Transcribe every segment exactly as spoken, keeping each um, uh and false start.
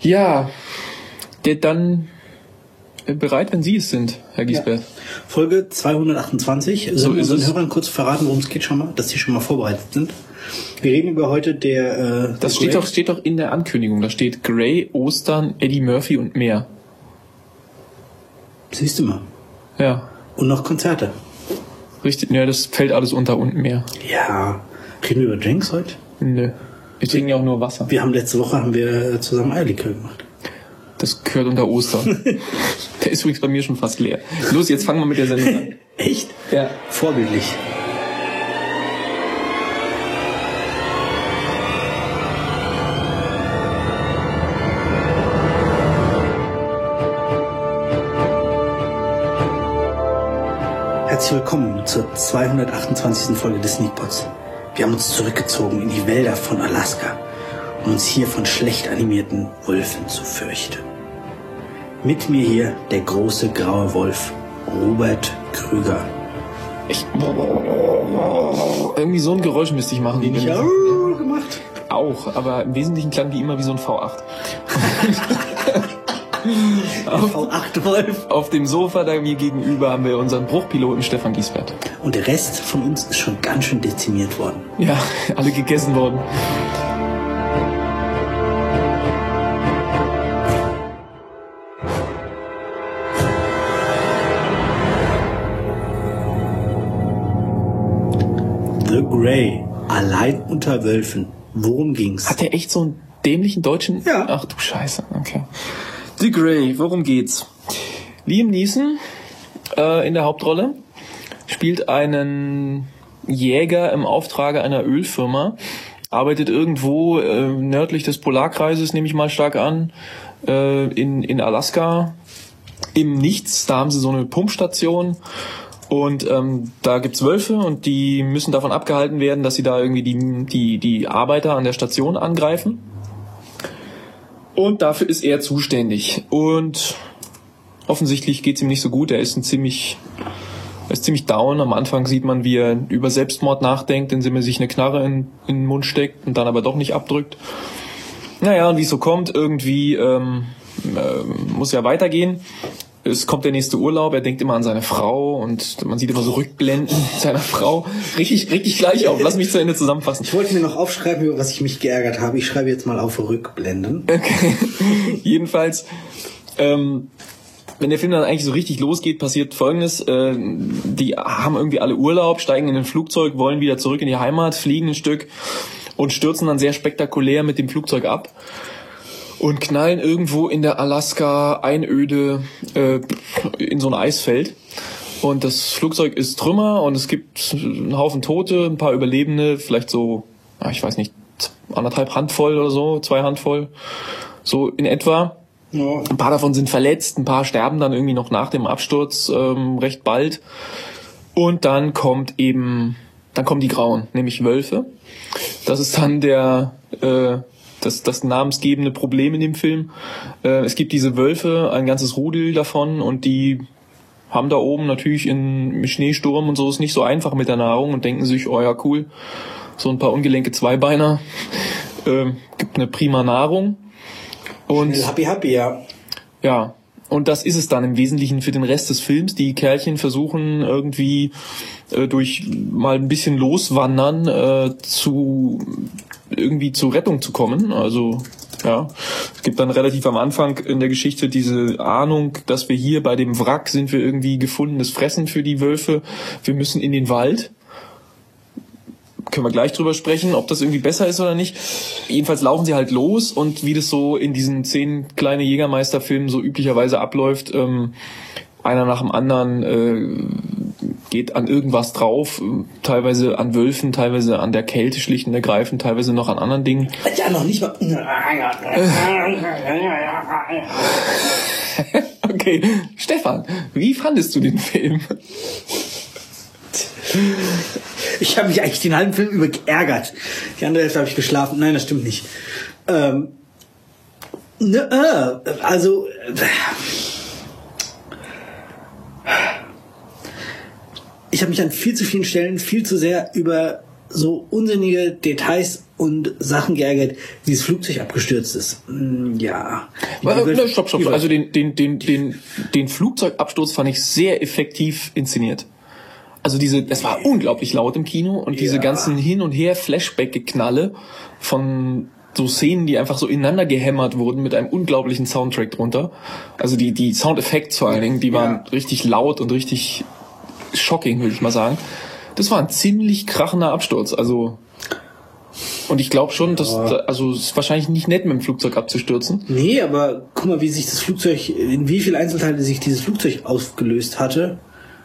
Ja, der dann bereit, wenn Sie es sind, Herr Giesbert. Ja. Folge zweihundertachtundzwanzig. So Sollen wir ist unseren es. Hörern kurz verraten, worum es geht schon mal, dass sie schon mal vorbereitet sind? Wir reden über heute der... Äh, das steht doch, steht doch in der Ankündigung. Da steht Grey, Ostern, Eddie Murphy und mehr. Siehst du mal. Ja. Und noch Konzerte. Richtig, ja, das fällt alles unter und mehr. Ja. Reden wir über Drinks heute? Nö. Wir trinken ja auch nur Wasser. Wir haben letzte Woche haben wir zusammen Eierlikör gemacht. Das gehört unter Ostern. Der ist übrigens bei mir schon fast leer. Los, jetzt fangen wir mit der Sendung an. Echt? Ja. Vorbildlich. Herzlich willkommen zur zweihundertachtundzwanzigsten Folge des Sneakpots. Wir haben uns zurückgezogen in die Wälder von Alaska, um uns hier von schlecht animierten Wölfen zu fürchten. Mit mir hier der große graue Wolf, Robert Krüger. Ich, irgendwie so ein Geräusch müsste ich machen. Den ich auch gemacht. Auch, aber im Wesentlichen klang die immer wie so ein V acht. Auf, V acht Wolf. Auf dem Sofa da mir gegenüber haben wir unseren Bruchpiloten Stefan Giesbert. Und der Rest von uns ist schon ganz schön dezimiert worden. Ja, alle gegessen worden. The Grey, allein unter Wölfen. Worum ging's? Hat der echt so einen dämlichen deutschen... Ja. Ach du Scheiße, okay. The Grey, worum geht's? Liam Neeson äh, in der Hauptrolle spielt einen Jäger im Auftrage einer Ölfirma, arbeitet irgendwo äh, nördlich des Polarkreises, nehme ich mal stark an, äh, in, in Alaska, im Nichts. Da haben sie so eine Pumpstation und ähm, da gibt's Wölfe und die müssen davon abgehalten werden, dass sie da irgendwie die, die, die Arbeiter an der Station angreifen. Und dafür ist er zuständig. Und offensichtlich geht's ihm nicht so gut. Er ist ein ziemlich, er ist ziemlich down. Am Anfang sieht man, wie er über Selbstmord nachdenkt, indem er sich eine Knarre in, in den Mund steckt und dann aber doch nicht abdrückt. Naja, und wie es so kommt, irgendwie ähm, äh, muss ja weitergehen. Es kommt der nächste Urlaub, er denkt immer an seine Frau und man sieht immer so Rückblenden seiner Frau. Richtig, richtig gleich auf. Lass mich zu Ende zusammenfassen. Ich wollte mir noch aufschreiben, über was ich mich geärgert habe. Ich schreibe jetzt mal auf Rückblenden. Okay. Jedenfalls, ähm, wenn der Film dann eigentlich so richtig losgeht, passiert Folgendes. Äh, die haben irgendwie alle Urlaub, steigen in ein Flugzeug, wollen wieder zurück in die Heimat, fliegen ein Stück und stürzen dann sehr spektakulär mit dem Flugzeug ab. Und knallen irgendwo in der Alaska-Einöde äh, in so ein Eisfeld. Und das Flugzeug ist Trümmer und es gibt einen Haufen Tote, ein paar Überlebende, vielleicht so, ich weiß nicht, anderthalb Handvoll oder so, zwei Handvoll, so in etwa. Ja. Ein paar davon sind verletzt, ein paar sterben dann irgendwie noch nach dem Absturz ähm, recht bald. Und dann kommt eben, dann kommen die Grauen, nämlich Wölfe. Das ist dann der... Äh, Das, das namensgebende Problem in dem Film. Äh, es gibt diese Wölfe, ein ganzes Rudel davon und die haben da oben natürlich in Schneesturm und so ist nicht so einfach mit der Nahrung und denken sich, oh ja cool, so ein paar ungelenke Zweibeiner, äh, gibt eine prima Nahrung. Und happy happy, ja. Ja, und das ist es dann im Wesentlichen für den Rest des Films. Die Kerlchen versuchen irgendwie äh, durch mal ein bisschen loswandern äh, zu irgendwie zur Rettung zu kommen. Also ja, es gibt dann relativ am Anfang in der Geschichte diese Ahnung, dass wir hier bei dem Wrack sind wir irgendwie gefundenes Fressen für die Wölfe. Wir müssen in den Wald. Können wir gleich drüber sprechen, ob das irgendwie besser ist oder nicht. Jedenfalls laufen sie halt los und wie das so in diesen zehn kleine Jägermeister-Filmen so üblicherweise abläuft, ähm, einer nach dem anderen äh, geht an irgendwas drauf, teilweise an Wölfen, teilweise an der Kälte schlicht und ergreifend, teilweise noch an anderen Dingen. Ja, noch nicht mal. Okay, Stefan, wie fandest du den Film? Ich habe mich eigentlich den halben Film über geärgert. Die andere Hälfte habe ich geschlafen. Nein, das stimmt nicht. Ähm, ne, äh, also... Äh, ich habe mich an viel zu vielen Stellen viel zu sehr über so unsinnige Details und Sachen geärgert, wie das Flugzeug abgestürzt ist. Ja. Aber, ne, stopp, stopp. Also den, den, den, den, den Flugzeugabsturz fand ich sehr effektiv inszeniert. Also diese, das war unglaublich laut im Kino und diese ja. ganzen Hin- und Her-Flashback-Geknalle von so Szenen, die einfach so ineinander gehämmert wurden mit einem unglaublichen Soundtrack drunter. Also die, die Soundeffekte vor allen Dingen, die waren ja. richtig laut und richtig shocking, würde ich mal sagen. Das war ein ziemlich krachender Absturz, also, und ich glaube schon, dass, ja. also, es ist wahrscheinlich nicht nett, mit dem Flugzeug abzustürzen. Nee, aber guck mal, wie sich das Flugzeug, in wie viele Einzelteile sich dieses Flugzeug aufgelöst hatte.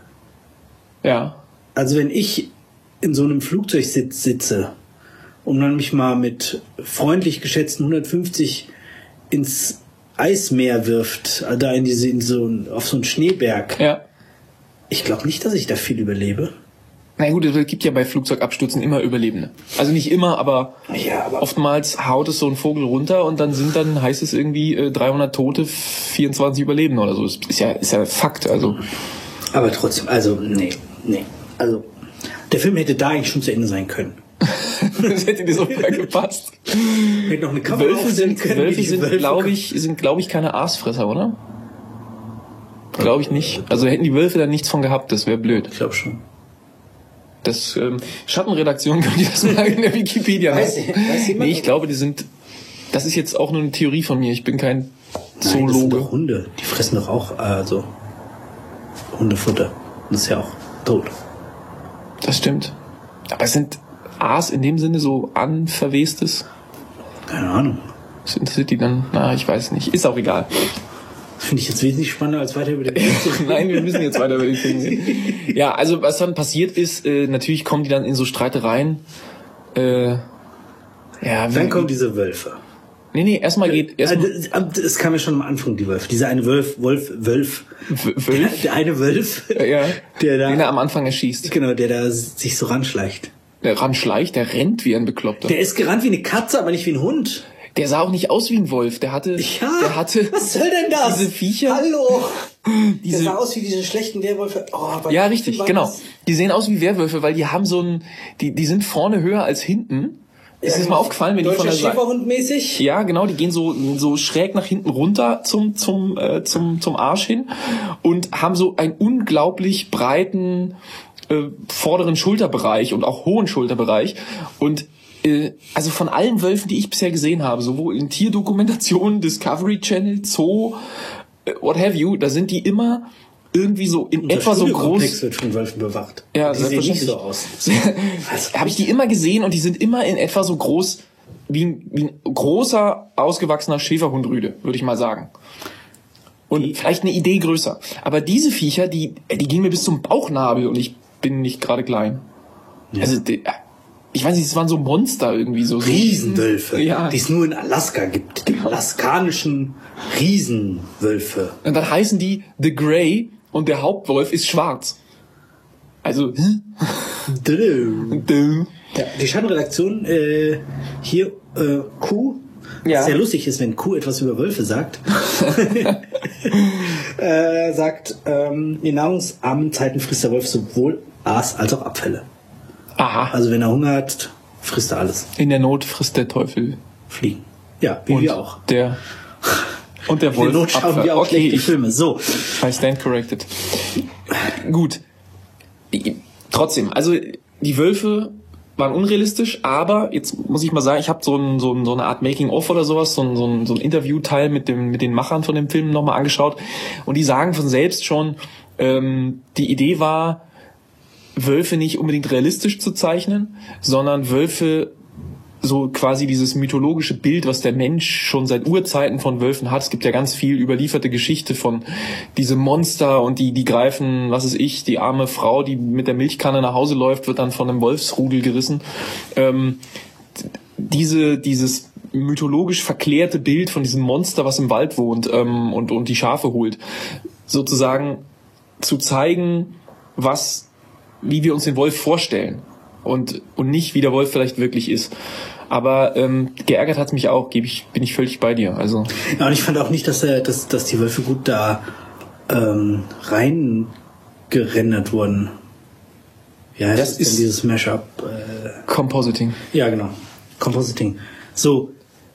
Ja. Also wenn ich in so einem Flugzeug sitz, sitze und man mich mal mit freundlich geschätzten hundertfünfzig ins Eismeer wirft, da in diese, in so, auf so einen Schneeberg. Ja. Ich glaube nicht, dass ich da viel überlebe. Na gut, es gibt ja bei Flugzeugabstürzen immer Überlebende. Also nicht immer, aber, ja, aber oftmals haut es so ein Vogel runter und dann sind dann, heißt es irgendwie äh, dreihundert Tote, vierundzwanzig Überlebende oder so. Das ist ja, ist ja Fakt, also. Aber trotzdem, also, nee, nee. Also, der Film hätte da eigentlich schon zu Ende sein können. Das hätte dir so mal gepasst. Hätte noch eine Kamera Wölfe sind, können, Wölfe sind, glaube ich, sind, glaube ich, keine Aasfresser, oder? Glaube ich nicht. Also hätten die Wölfe da nichts von gehabt, das wäre blöd. Ich glaube schon. Das ähm, Schattenredaktion, könnt ihr das mal in der Wikipedia weiß, weiß jemand, nee, ich glaube, die sind, das ist jetzt auch nur eine Theorie von mir, ich bin kein Zoologe. Nein, das sind doch Hunde, die fressen doch auch also Hundefutter. Das ist ja auch tot. Das stimmt. Aber es sind Aas in dem Sinne so anverwestes? Keine Ahnung. Was interessiert die dann? Na, ich weiß nicht. Ist auch egal. Das finde ich jetzt wesentlich spannender, als weiter über den Film zu reden. Nein, wir müssen jetzt weiter über den Film reden. Ja, also was dann passiert ist, äh, natürlich kommen die dann in so Streitereien. Äh, ja, dann kommen diese Wölfe. Nee, nee, erstmal geht... Erst es kam ja schon am Anfang, die Wölfe. Dieser eine Wolf, Wolf, Wölf. Wölf? Der, der eine Wölf. Ja, der da, den er am Anfang erschießt. Genau, der da sich so ranschleicht. Der ranschleicht, der rennt wie ein Bekloppter. Der ist gerannt wie eine Katze, aber nicht wie ein Hund. Der sah auch nicht aus wie ein Wolf. Der hatte... Ja, der hatte was soll denn das? Diese Viecher... Hallo! Diese, der sah aus wie diese schlechten Werwölfe. Oh, ja, richtig, genau. Die sehen aus wie Werwölfe, weil die haben so ein... Die, die sind vorne höher als hinten. Ist ja, dir mal aufgefallen, wenn die von der Seite... Schäferhund-mäßig? Ja, genau, die gehen so so schräg nach hinten runter zum zum äh, zum zum Arsch hin und haben so einen unglaublich breiten äh, vorderen Schulterbereich und auch hohen Schulterbereich und äh, also von allen Wölfen, die ich bisher gesehen habe, sowohl in Tierdokumentationen, Discovery Channel, Zoo, äh, what have you, da sind die immer irgendwie so in Unser etwa so groß. Wird von Wölfen bewacht. Ja, die sehen nicht so aus. Habe ich die immer gesehen und die sind immer in etwa so groß wie ein, wie ein großer, ausgewachsener Schäferhundrüde, würde ich mal sagen. Und die, vielleicht eine Idee größer. Aber diese Viecher, die, die gingen mir bis zum Bauchnabel und ich bin nicht gerade klein. Ja. Also, die, ich weiß nicht, es waren so Monster irgendwie so. Riesenwölfe, ja. Die es nur in Alaska gibt. Die alaskanischen Riesenwölfe. Und dann heißen die The Grey und der Hauptwolf ist schwarz. Also, ja, die Schattenredaktion äh, hier äh, Q, ja. Sehr lustig ist, wenn Q etwas über Wölfe sagt, äh, sagt, ähm, in nahrungsarmen Zeiten frisst der Wolf sowohl Aas als auch Abfälle. Aha. Also wenn er Hunger hat, frisst er alles. In der Not frisst der Teufel Fliegen. Ja, wie und wir auch. Der und der Wolf. In der Not schauen wir auch okay, schlechte Filme. So. I stand corrected. Gut. Trotzdem, also die Wölfe waren unrealistisch, aber jetzt muss ich mal sagen, ich habe so, ein, so, ein, so eine Art Making-of oder sowas, so ein, so ein, so ein Interview-Teil mit, dem, mit den Machern von dem Film nochmal angeschaut und die sagen von selbst schon, ähm, die Idee war, Wölfe nicht unbedingt realistisch zu zeichnen, sondern Wölfe so quasi dieses mythologische Bild, was der Mensch schon seit Urzeiten von Wölfen hat. Es gibt ja ganz viel überlieferte Geschichte von diese Monster und die die greifen, was weiß ich, die arme Frau, die mit der Milchkanne nach Hause läuft, wird dann von einem Wolfsrudel gerissen. Ähm, diese dieses mythologisch verklärte Bild von diesem Monster, was im Wald wohnt ähm, und und die Schafe holt, sozusagen zu zeigen, was wie wir uns den Wolf vorstellen. Und, und nicht, wie der Wolf vielleicht wirklich ist. Aber ähm, geärgert hat's mich auch, gebe ich, bin ich völlig bei dir. Also. Ja, und ich fand auch nicht, dass, er, dass, dass die Wölfe gut da ähm, rein gerendert wurden. Ja, das ist dieses Mashup. Äh, Compositing. Ja, genau. Compositing. So,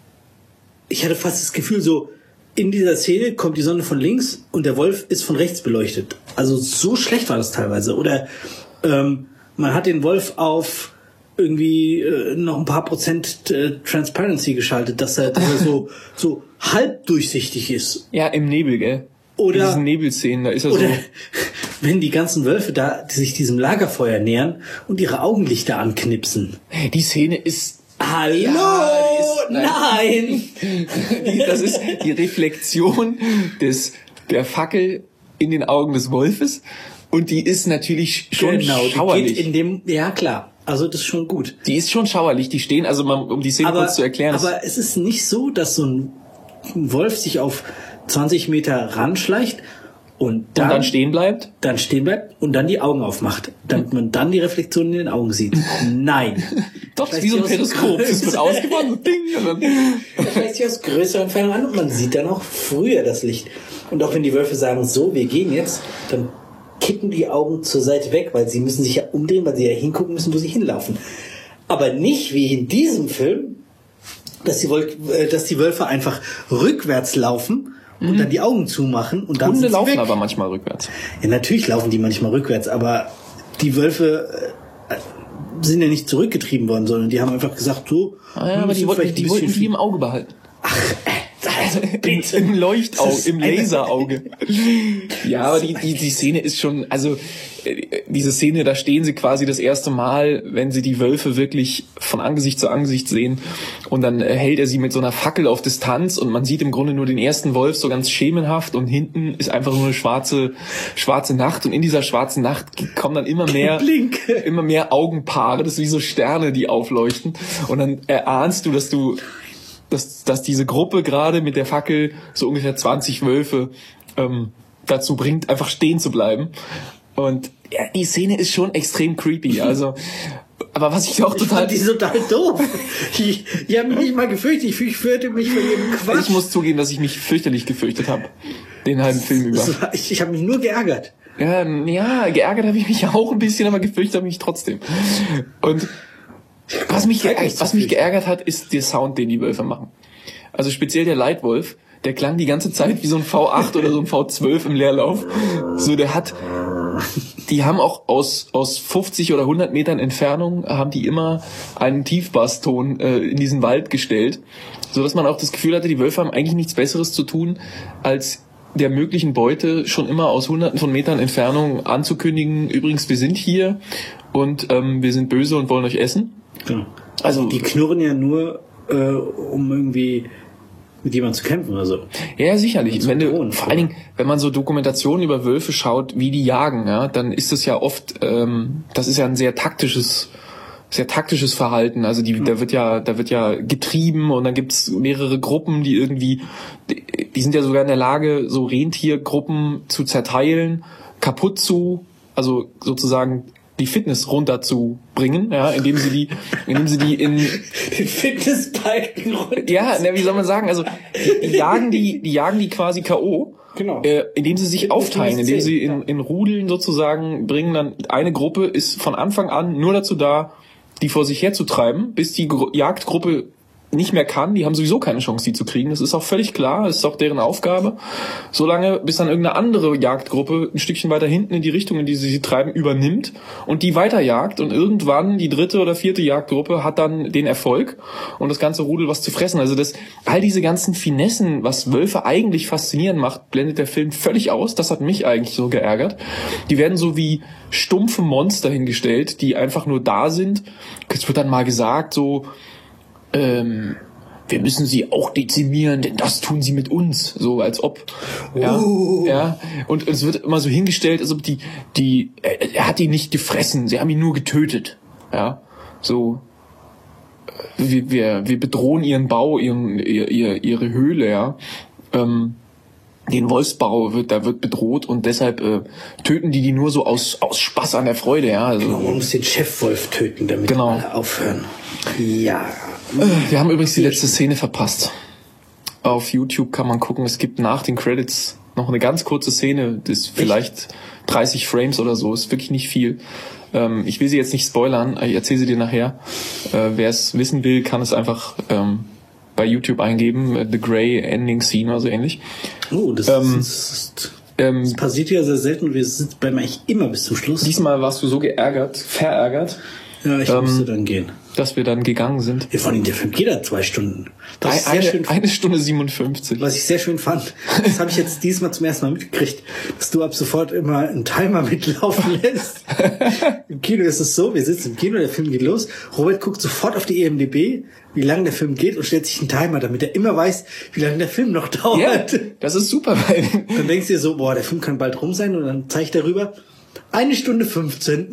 ich hatte fast das Gefühl, so, in dieser Szene kommt die Sonne von links und der Wolf ist von rechts beleuchtet. Also so schlecht war das teilweise. Oder ähm, man hat den Wolf auf irgendwie äh, noch ein paar Prozent äh, Transparency geschaltet, dass er, dass er so, so halb durchsichtig ist. Ja, im Nebel, gell? Oder in diesen Nebelszenen, da ist er oder so. Wenn die ganzen Wölfe da, die sich diesem Lagerfeuer nähern und ihre Augenlichter anknipsen. Die Szene ist... Hallo! Ja, ist, nein! nein. Das ist die Reflexion des, der Fackel in den Augen des Wolfes. Und die ist natürlich schon genau, schauerlich. Die geht in dem, ja klar, also das ist schon gut. Die ist schon schauerlich, die stehen, also mal, um die Szene aber, kurz zu erklären. Aber es ist nicht so, dass so ein Wolf sich auf zwanzig Meter ranschleicht und dann, und dann stehen bleibt? Dann stehen bleibt und dann die Augen aufmacht, damit man dann die Reflexion in den Augen sieht. Nein. Doch, wie so ein Periskop. Das wird ausgefahren, so Ding. Das schleicht sich aus größerer Entfernung an und man sieht dann auch früher das Licht. Und auch wenn die Wölfe sagen, so, wir gehen jetzt, dann kippen die Augen zur Seite weg, weil sie müssen sich ja umdrehen, weil sie ja hingucken müssen, wo sie hinlaufen. Aber nicht wie in diesem Film, dass die, Wolf, äh, dass die Wölfe einfach rückwärts laufen und mhm. dann die Augen zumachen und dann Hunde laufen weg. aber manchmal rückwärts. Ja, natürlich laufen die manchmal rückwärts, aber die Wölfe äh, sind ja nicht zurückgetrieben worden, sondern die haben einfach gesagt, so... Ah ja, aber die wollten, die wollten die im Auge behalten. Ach, also bitte. Im Leuchtauge, im Laserauge. Ja, aber die, die, die Szene ist schon, also diese Szene, da stehen sie quasi das erste Mal, wenn sie die Wölfe wirklich von Angesicht zu Angesicht sehen und dann hält er sie mit so einer Fackel auf Distanz und man sieht im Grunde nur den ersten Wolf so ganz schemenhaft und hinten ist einfach nur eine schwarze, schwarze Nacht und in dieser schwarzen Nacht kommen dann immer mehr, immer mehr Augenpaare, das ist wie so Sterne, die aufleuchten und dann erahnst du, dass du Dass, dass diese Gruppe gerade mit der Fackel so ungefähr zwanzig Wölfe ähm, dazu bringt, einfach stehen zu bleiben. Und ja, die Szene ist schon extrem creepy. Also, aber was ich auch total... Ich fand die total doof. Ich, ich habe mich nicht mal gefürchtet. Ich, ich fürchte mich vor jedem Quatsch. Ich muss zugeben, dass ich mich fürchterlich gefürchtet habe. Den halben Film über. War, ich ich habe mich nur geärgert. Ja, ja geärgert habe ich mich auch ein bisschen, aber gefürchtet habe ich mich trotzdem. Und... Was mich, geärgert, was mich geärgert hat, ist der Sound, den die Wölfe machen. Also speziell der Leitwolf, der klang die ganze Zeit wie so ein V acht oder so ein V zwölf im Leerlauf. So, der hat, die haben auch aus, aus fünfzig oder hundert Metern Entfernung, haben die immer einen Tiefbasston äh, in diesen Wald gestellt, so dass man auch das Gefühl hatte, die Wölfe haben eigentlich nichts Besseres zu tun, als der möglichen Beute schon immer aus hunderten von Metern Entfernung anzukündigen, übrigens, wir sind hier und ähm, wir sind böse und wollen euch essen. Genau. Also die knurren ja nur, äh, um irgendwie mit jemandem zu kämpfen oder so. Ja, sicherlich. Wenn du, vor allen Dingen, wenn man so Dokumentationen über Wölfe schaut, wie die jagen, ja, dann ist das ja oft, ähm, das ist ja ein sehr taktisches, sehr taktisches Verhalten. Also die, da wird ja, da wird ja getrieben und dann gibt's mehrere Gruppen, die irgendwie, die, die sind ja sogar in der Lage, so Rentiergruppen zu zerteilen, kaputt zu, also sozusagen die Fitness runterzubringen, ja, indem sie die, indem sie die in den Fitnessbalken runter. Ja, na, wie soll man sagen? Also die, die jagen die, die jagen die quasi K O. Genau. Äh, indem sie sich Fitness aufteilen, indem sie in, ja. in Rudeln sozusagen bringen. Dann eine Gruppe ist von Anfang an nur dazu da, die vor sich herzutreiben, bis die Gru- Jagdgruppe nicht mehr kann. Die haben sowieso keine Chance, die zu kriegen. Das ist auch völlig klar. Das ist auch deren Aufgabe. Solange bis dann irgendeine andere Jagdgruppe ein Stückchen weiter hinten in die Richtung, in die sie sie treiben, übernimmt und die weiterjagt. Und irgendwann die dritte oder vierte Jagdgruppe hat dann den Erfolg und das ganze Rudel was zu fressen. Also das, all diese ganzen Finessen, was Wölfe eigentlich faszinierend macht, blendet der Film völlig aus. Das hat mich eigentlich so geärgert. Die werden so wie stumpfe Monster hingestellt, die einfach nur da sind. Es wird dann mal gesagt, so, Ähm, wir müssen sie auch dezimieren, denn das tun sie mit uns, so als ob, ja, uh. ja, und es wird immer so hingestellt, als ob die, die, er, er hat ihn nicht gefressen, sie haben ihn nur getötet, ja, so, wir, wir, wir bedrohen ihren Bau, ihren, ihr, ihr, ihre Höhle, ja, ähm, den Wolfsbau wird, da wird bedroht und deshalb äh, töten die die nur so aus, aus Spaß an der Freude, ja. Also, genau, man muss den Chefwolf töten, damit genau. alle aufhören. Ja. Wir haben übrigens die letzte Szene verpasst. Auf YouTube kann man gucken, es gibt nach den Credits noch eine ganz kurze Szene, das ist vielleicht dreißig Frames oder so, ist wirklich nicht viel. Ähm, ich will sie jetzt nicht spoilern, ich erzähle sie dir nachher. Äh, wer es wissen will, kann es einfach ähm, bei YouTube eingeben, The Grey Ending Scene oder so ähnlich. Oh, das, ähm, ist, ähm, das passiert ja sehr selten und wir sind beim eigentlich immer bis zum Schluss. Diesmal warst du so geärgert, verärgert. Ja, ich ähm, musste dann gehen. Dass wir dann gegangen sind. Ja, vor allem der Film geht da zwei Stunden. Das Ein, ist sehr eine, schön, eine Stunde siebenundfünfzig. Was ich sehr schön fand, das habe ich jetzt diesmal zum ersten Mal mitgekriegt, dass du ab sofort immer einen Timer mitlaufen lässt. Im Kino ist es so, wir sitzen im Kino, der Film geht los, Robert guckt sofort auf die I M D B, wie lange der Film geht und stellt sich einen Timer, damit er immer weiß, wie lange der Film noch dauert. Ja, das ist super. Weil dann denkst du dir so, boah, der Film kann bald rum sein und dann zeigt er rüber, eine Stunde fünfzehn.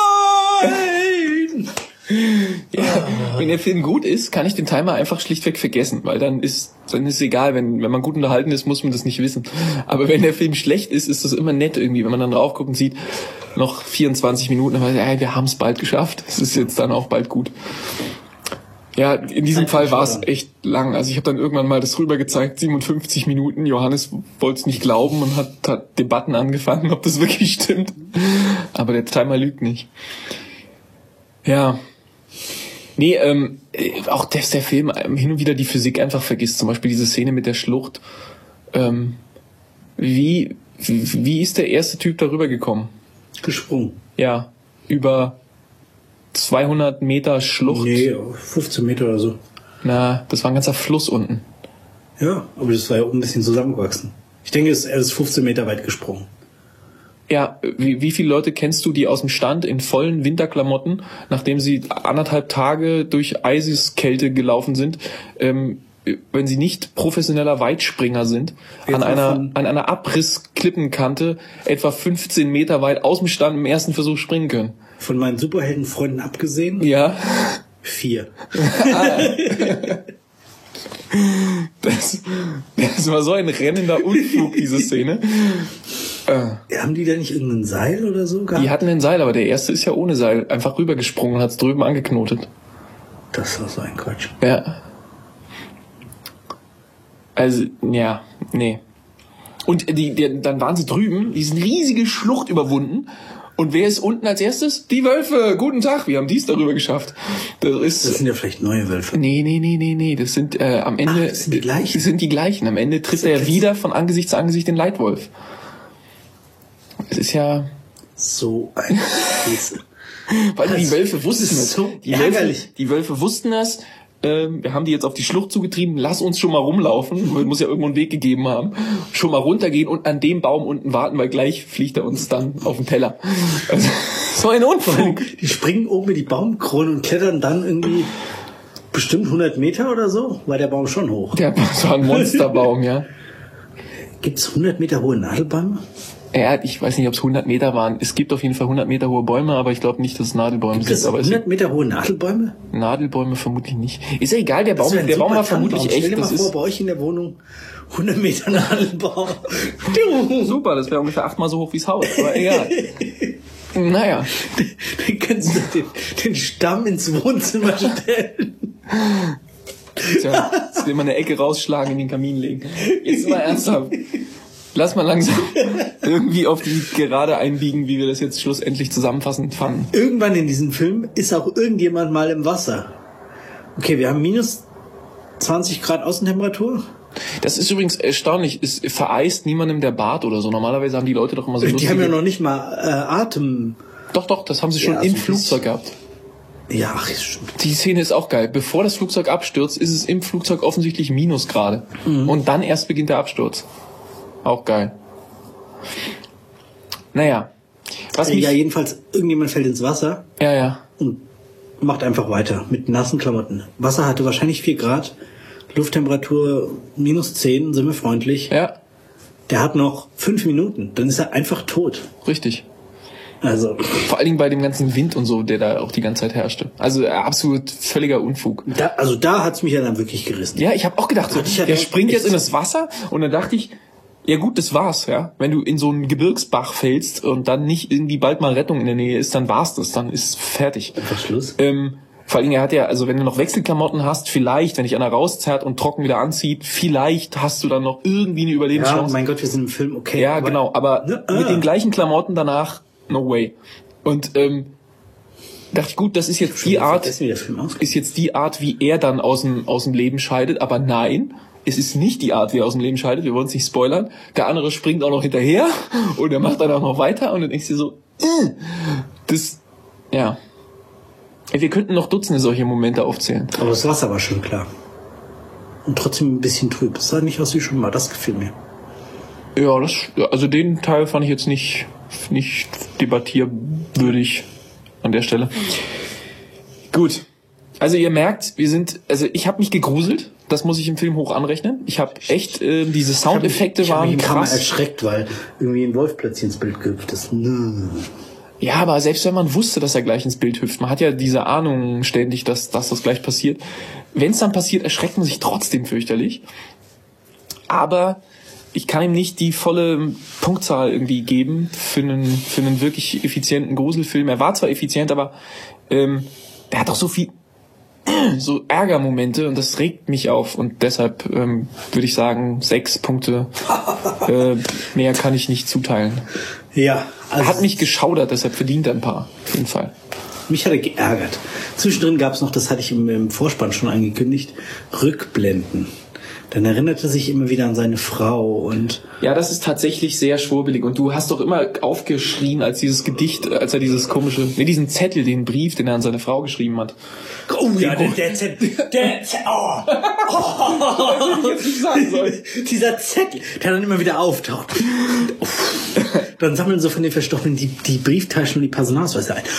Nein! Ja, wenn der Film gut ist, kann ich den Timer einfach schlichtweg vergessen, weil dann ist dann ist es egal, wenn wenn man gut unterhalten ist, muss man das nicht wissen. Aber wenn der Film schlecht ist, ist das immer nett irgendwie, wenn man dann drauf guckt und sieht, noch vierundzwanzig Minuten, dann weiß ich, ey, wir haben es bald geschafft. Es ist jetzt dann auch bald gut. Ja, in diesem Fall war es echt lang. Also ich habe dann irgendwann mal das rüber gezeigt, siebenundfünfzig Minuten. Johannes wollte es nicht glauben und hat, hat Debatten angefangen, ob das wirklich stimmt. Aber der Timer lügt nicht. Ja. Nee, ähm, auch dass der Film hin und wieder die Physik einfach vergisst. Zum Beispiel diese Szene mit der Schlucht. Ähm, wie, wie, wie ist der erste Typ darüber gekommen? Gesprungen. Ja, über zweihundert Meter Schlucht. Nee, fünfzehn Meter oder so. Na, das war ein ganzer Fluss unten. Ja, aber das war ja oben ein bisschen zusammengewachsen. Ich denke, er ist fünfzehn Meter weit gesprungen. Ja, wie, wie viele Leute kennst du, die aus dem Stand in vollen Winterklamotten, nachdem sie anderthalb Tage durch Eiseskälte gelaufen sind, ähm, wenn sie nicht professioneller Weitspringer sind, Jetzt an einer an einer Abrissklippenkante etwa fünfzehn Meter weit aus dem Stand im ersten Versuch springen können? Von meinen Superheldenfreunden abgesehen? Ja. Vier. das, das war so ein rennender Unfug, diese Szene. Äh, Haben die da nicht irgendein Seil oder so gehabt? Die hatten ein Seil, aber der erste ist ja ohne Seil. Einfach rübergesprungen und hat es drüben angeknotet. Das war so ein Quatsch. Ja. Also, ja, nee. Und die, die, dann waren sie drüben, diesen riesige Schlucht überwunden. Und wer ist unten als erstes? Die Wölfe. Guten Tag, wir haben dies darüber geschafft. Das ist. Das sind ja vielleicht neue Wölfe. Nee, nee, nee, nee, nee. Das sind äh, am Ende. Ach, das sind die gleichen. Das sind die gleichen. Am Ende trifft er ja wieder von Angesicht zu Angesicht den Leitwolf. Es ist ja so ein Käse. Weil also, die Wölfe wussten es. So die, Wölfe, die Wölfe wussten das. Ähm, wir haben die jetzt auf die Schlucht zugetrieben. Lass uns schon mal rumlaufen. Es muss ja irgendwo einen Weg gegeben haben. Schon mal runtergehen und an dem Baum unten warten, weil gleich fliegt er uns dann auf den Teller. Also, so ein Unfug. Die springen oben in die Baumkrone und klettern dann irgendwie bestimmt hundert Meter oder so. War der Baum schon hoch. Der war ein Monsterbaum, ja. Gibt's hundert Meter hohe Nadelbäume? Ja, ich weiß nicht, ob es hundert Meter waren. Es gibt auf jeden Fall hundert Meter hohe Bäume, aber ich glaube nicht, dass es Nadelbäume gibt sind. Es hundert Meter hohe Nadelbäume? Nadelbäume vermutlich nicht. Ist ja egal, der Baum, der Baum war vermutlich echt. Stell dir mal das vor, ist bei euch in der Wohnung hundert Meter Nadelbaum. Super, das wäre ungefähr achtmal so hoch wie das Haus, aber egal. Naja. Dann kannst du den, den Stamm ins Wohnzimmer stellen. Tja, jetzt will man eine Ecke rausschlagen, in den Kamin legen. Jetzt mal ernsthaft. Lass mal langsam irgendwie auf die Gerade einbiegen, wie wir das jetzt schlussendlich zusammenfassend fanden. Irgendwann in diesem Film ist auch irgendjemand mal im Wasser. Okay, wir haben minus zwanzig Grad Außentemperatur. Das ist übrigens erstaunlich. Es vereist niemandem der Bart oder so. Normalerweise haben die Leute doch immer so Die lustige... haben ja noch nicht mal äh, Atem... Doch, doch, das haben sie schon ja, im Flugzeug gehabt. Ja, ach, stimmt. Die Szene ist auch geil. Bevor das Flugzeug abstürzt, ist es im Flugzeug offensichtlich Minusgrade. Mhm. Und dann erst beginnt der Absturz. Auch geil. Naja. Was äh, mich ja, jedenfalls, irgendjemand fällt ins Wasser. Ja, ja. Und macht einfach weiter mit nassen Klamotten. Wasser hatte wahrscheinlich vier Grad. Lufttemperatur minus zehn, sind wir freundlich. Ja. Der hat noch fünf Minuten. Dann ist er einfach tot. Richtig. Also. Vor allen Dingen bei dem ganzen Wind und so, der da auch die ganze Zeit herrschte. Also absolut völliger Unfug. Da, also da hat's mich ja dann wirklich gerissen. Ja, ich habe auch gedacht, so, ja der springt jetzt in das Wasser und dann dachte ich, ja gut, das war's, ja. Wenn du in so einen Gebirgsbach fällst und dann nicht irgendwie bald mal Rettung in der Nähe ist, dann war's das, dann ist fertig. Einfach Schluss. Ähm, Vor allem, er hat ja, also wenn du noch Wechselklamotten hast, vielleicht, wenn dich einer rauszerrt und trocken wieder anzieht, vielleicht hast du dann noch irgendwie eine Überlebenschance. Ja, mein Gott, wir sind im Film, okay. Ja, aber, genau, aber ne, mit ah. den gleichen Klamotten danach, no way. Und ähm, dachte ich, gut, das ist jetzt die Art, wie der Film ausgeht. ist jetzt die Art, wie er dann aus dem aus dem Leben scheidet, aber nein, es ist nicht die Art, wie er aus dem Leben scheidet, wir wollen es nicht spoilern. Der andere springt auch noch hinterher und er macht dann auch noch weiter und dann denkst du dir so, äh, das, ja. Wir könnten noch Dutzende solche Momente aufzählen. Aber das Wasser war schön klar. Und trotzdem ein bisschen trüb. Es sah nicht aus wie schon mal, das gefiel mir. Ja, das, also den Teil fand ich jetzt nicht, nicht debattierwürdig an der Stelle. Gut. Also ihr merkt, wir sind, also ich habe mich gegruselt, das muss ich im Film hoch anrechnen. Ich habe echt, äh, diese Soundeffekte ich hab waren mich, ich hab mich krass. erschreckt, weil irgendwie ein Wolf plötzlich ins Bild gehüpft ist. Nö. Ja, aber selbst wenn man wusste, dass er gleich ins Bild hüpft, man hat ja diese Ahnung ständig, dass, dass das gleich passiert. Wenn es dann passiert, erschreckt man sich trotzdem fürchterlich. Aber ich kann ihm nicht die volle Punktzahl irgendwie geben für einen, für einen wirklich effizienten Gruselfilm. Er war zwar effizient, aber ähm, er hat auch so viel so Ärgermomente und das regt mich auf und deshalb ähm, würde ich sagen, sechs Punkte äh, mehr kann ich nicht zuteilen. Ja, also Er hat mich geschaudert, deshalb verdient er ein paar, auf jeden Fall. mich hat er geärgert. Zwischendrin gab es noch, das hatte ich im, im Vorspann schon angekündigt, Rückblenden. Dann erinnert er sich immer wieder an seine Frau und... Ja, das ist tatsächlich sehr schwurbelig und du hast doch immer aufgeschrien, als dieses Gedicht, als er dieses komische, ne, diesen Zettel, den Brief, den er an seine Frau geschrieben hat. Oh ja, der, der Zettel, der Zettel, oh, oh. Ich nicht sagen soll. Dieser Zettel, der dann immer wieder auftaucht. Dann sammeln so von den Verstorbenen die, die Brieftaschen und die Personalausweise ein.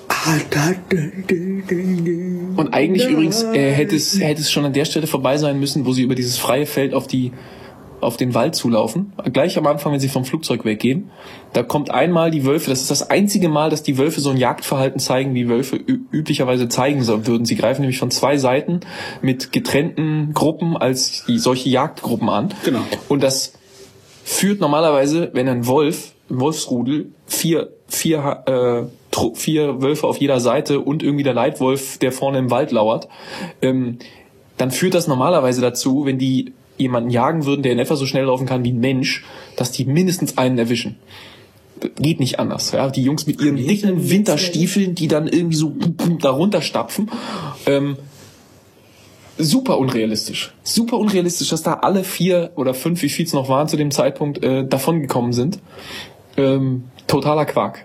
Und eigentlich übrigens äh, hätte es hätte es schon an der Stelle vorbei sein müssen, wo sie über dieses freie Feld auf die auf den Wald zulaufen. Gleich am Anfang, wenn sie vom Flugzeug weggehen, da kommt einmal die Wölfe. Das ist das einzige Mal, dass die Wölfe so ein Jagdverhalten zeigen, wie Wölfe ü- üblicherweise zeigen so würden. Sie greifen nämlich von zwei Seiten mit getrennten Gruppen als die, solche Jagdgruppen an. Genau. Und das führt normalerweise, wenn ein Wolf, ein Wolfsrudel, vier vier äh, vier Wölfe auf jeder Seite und irgendwie der Leitwolf, der vorne im Wald lauert, ähm, dann führt das normalerweise dazu, wenn die jemanden jagen würden, der in etwa so schnell laufen kann wie ein Mensch, dass die mindestens einen erwischen. Geht nicht anders. Ja? Die Jungs mit ihren dicken Winterstiefeln, die dann irgendwie so da runterstapfen. Ähm, super unrealistisch. Super unrealistisch, dass da alle vier oder fünf, wie viel es noch waren zu dem Zeitpunkt, äh, davon gekommen sind. Ähm, totaler Quark.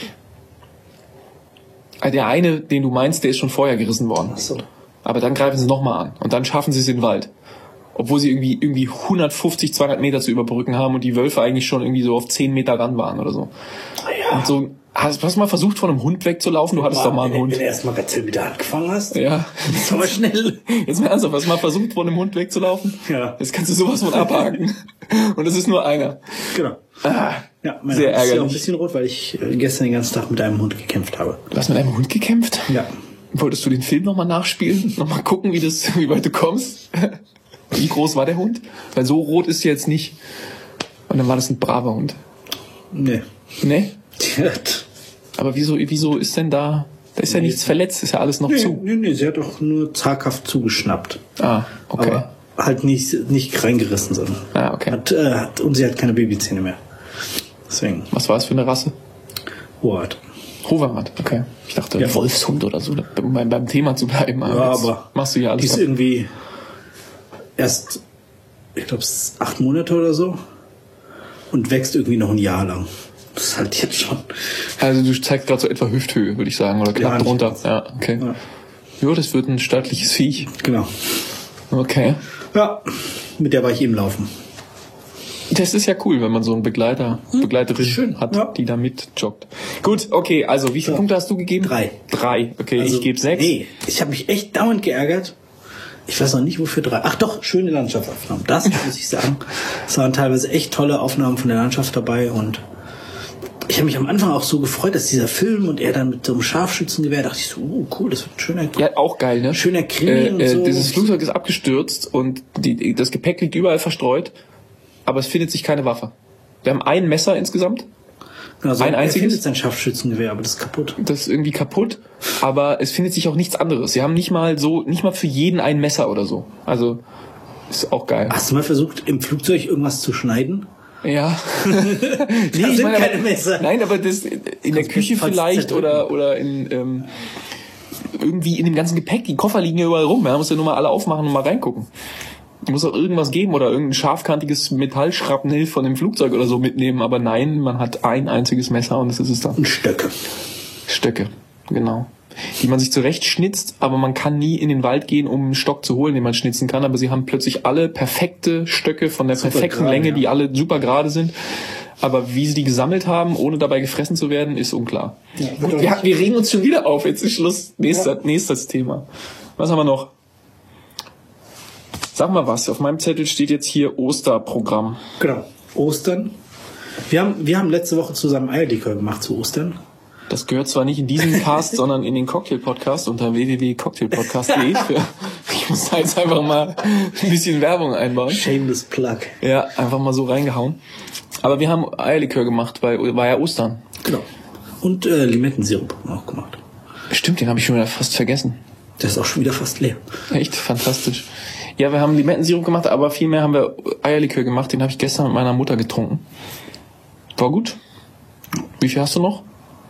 Der eine, den du meinst, der ist schon vorher gerissen worden. Ach so. Aber dann greifen sie nochmal an. Und dann schaffen sie es in den Wald. Obwohl sie irgendwie irgendwie hundertfünfzig, zweihundert Meter zu überbrücken haben und die Wölfe eigentlich schon irgendwie so auf zehn Meter ran waren oder so. Ja. Und so, hast, hast du mal versucht, von einem Hund wegzulaufen? Du hattest doch mal einen wenn, Hund. Wenn du erst mal Gazelle wieder angefangen hast, Ja. ist aber schnell. Jetzt mal ernsthaft, hast du mal versucht, von einem Hund wegzulaufen? Ja. Jetzt kannst du sowas von abhaken. Und es ist nur einer. Genau. Ah, Ja, mein sehr Hand ist ja auch ein ärgerlich. bisschen rot, weil ich äh, gestern den ganzen Tag mit einem Hund gekämpft habe. Du hast mit einem Hund gekämpft? Ja. Wolltest du den Film nochmal nachspielen? Nochmal gucken, wie das, wie weit du kommst? Wie groß war der Hund? Weil so rot ist er jetzt nicht. Und dann war das ein braver Hund. Nee. Ne? Die hat, Aber wieso, wieso ist denn da, da ist ja Nee. nichts verletzt, ist ja alles noch nee, zu. nee, nee, sie hat doch nur zaghaft zugeschnappt. Ah, okay. Aber halt nicht, nicht reingerissen, sondern Ah, okay. hat, äh, hat, und sie hat keine Babyzähne mehr. Deswegen. Was war es für eine Rasse? What? Hovermart, okay. Ich dachte, Ja. Wolfshund oder so, um beim, beim Thema zu bleiben. Ja, jetzt aber machst du ja die alles. ist irgendwie erst, ich glaube, acht Monate oder so und wächst irgendwie noch ein Jahr lang. Das ist halt jetzt schon. Also du zeigst gerade so etwa Hüfthöhe, würde ich sagen, oder knapp Ja, nicht drunter. ganz. Ja, okay. Ja. Jo, das wird ein stattliches Viech. Genau. Okay. Ja, mit der war ich eben laufen. Das ist ja cool, wenn man so einen Begleiter, Begleiterin schön, hat, ja. die da mit joggt. Gut, okay, also wie viele Ja. Punkte hast du gegeben? Drei. Drei, okay, Also, ich gebe sechs. Nee, ich habe mich echt dauernd geärgert. Ich weiß noch nicht, wofür drei. Ach doch, schöne Landschaftsaufnahmen. Das muss ich sagen. Es waren teilweise echt tolle Aufnahmen von der Landschaft dabei und ich habe mich am Anfang auch so gefreut, dass dieser Film und er dann mit so einem Scharfschützengewehr, dachte ich so, oh cool, das wird ein schöner, Ja, auch geil, ne? schöner Krimi Äh, und äh, so. dieses Flugzeug ist abgestürzt und die, das Gepäck liegt überall verstreut, aber es findet sich keine Waffe. Wir haben ein Messer insgesamt Genau, so ein einziges. Er findet sein Scharfschützengewehr, aber das ist kaputt. Das ist irgendwie kaputt, aber es findet sich auch nichts anderes. Sie haben nicht mal so, nicht mal für jeden ein Messer oder so. Also, ist auch geil. Hast du mal versucht, im Flugzeug irgendwas zu schneiden? Ja. nee, ich meine, keine Messer. Nein, aber das in der Küche vielleicht oder, oder in, ähm, irgendwie in dem ganzen Gepäck. Die Koffer liegen ja überall rum. Man muss ja nur mal alle aufmachen und mal reingucken. Muss auch irgendwas geben oder irgendein scharfkantiges Metallschrapnell von dem Flugzeug oder so mitnehmen. Aber nein, man hat ein einziges Messer und das ist es dann. Und Stöcke. Stöcke, genau. Die man sich zurechtschnitzt, aber man kann nie in den Wald gehen, um einen Stock zu holen, den man schnitzen kann. Aber sie haben plötzlich alle perfekte Stöcke von der super perfekten grade, Länge, ja. Die alle super gerade sind. Aber wie sie die gesammelt haben, ohne dabei gefressen zu werden, ist unklar. Ja, Gut, wir, wir regen uns schon wieder auf. Jetzt ist Schluss. Nächster, ja. Nächstes Thema. Was haben wir noch? Sag mal was. Auf meinem Zettel steht jetzt hier Osterprogramm. Genau. Ostern. Wir haben, wir haben letzte Woche zusammen Eierlikör gemacht zu Ostern. Das gehört zwar nicht in diesen Cast, sondern in den Cocktail-Podcast unter w w w punkt cocktailpodcast punkt de. Ich muss da jetzt einfach mal ein bisschen Werbung einbauen. Shameless Plug. Ja, einfach mal so reingehauen. Aber wir haben Eierlikör gemacht, weil war ja Ostern. Genau. Und äh, Limettensirup auch gemacht. Stimmt, den habe ich schon wieder fast vergessen. Der ist auch schon wieder fast leer. Echt fantastisch. Ja, wir haben Limettensirup gemacht, aber viel mehr haben wir Eierlikör gemacht. Den habe ich gestern mit meiner Mutter getrunken. War gut. Wie viel hast du noch?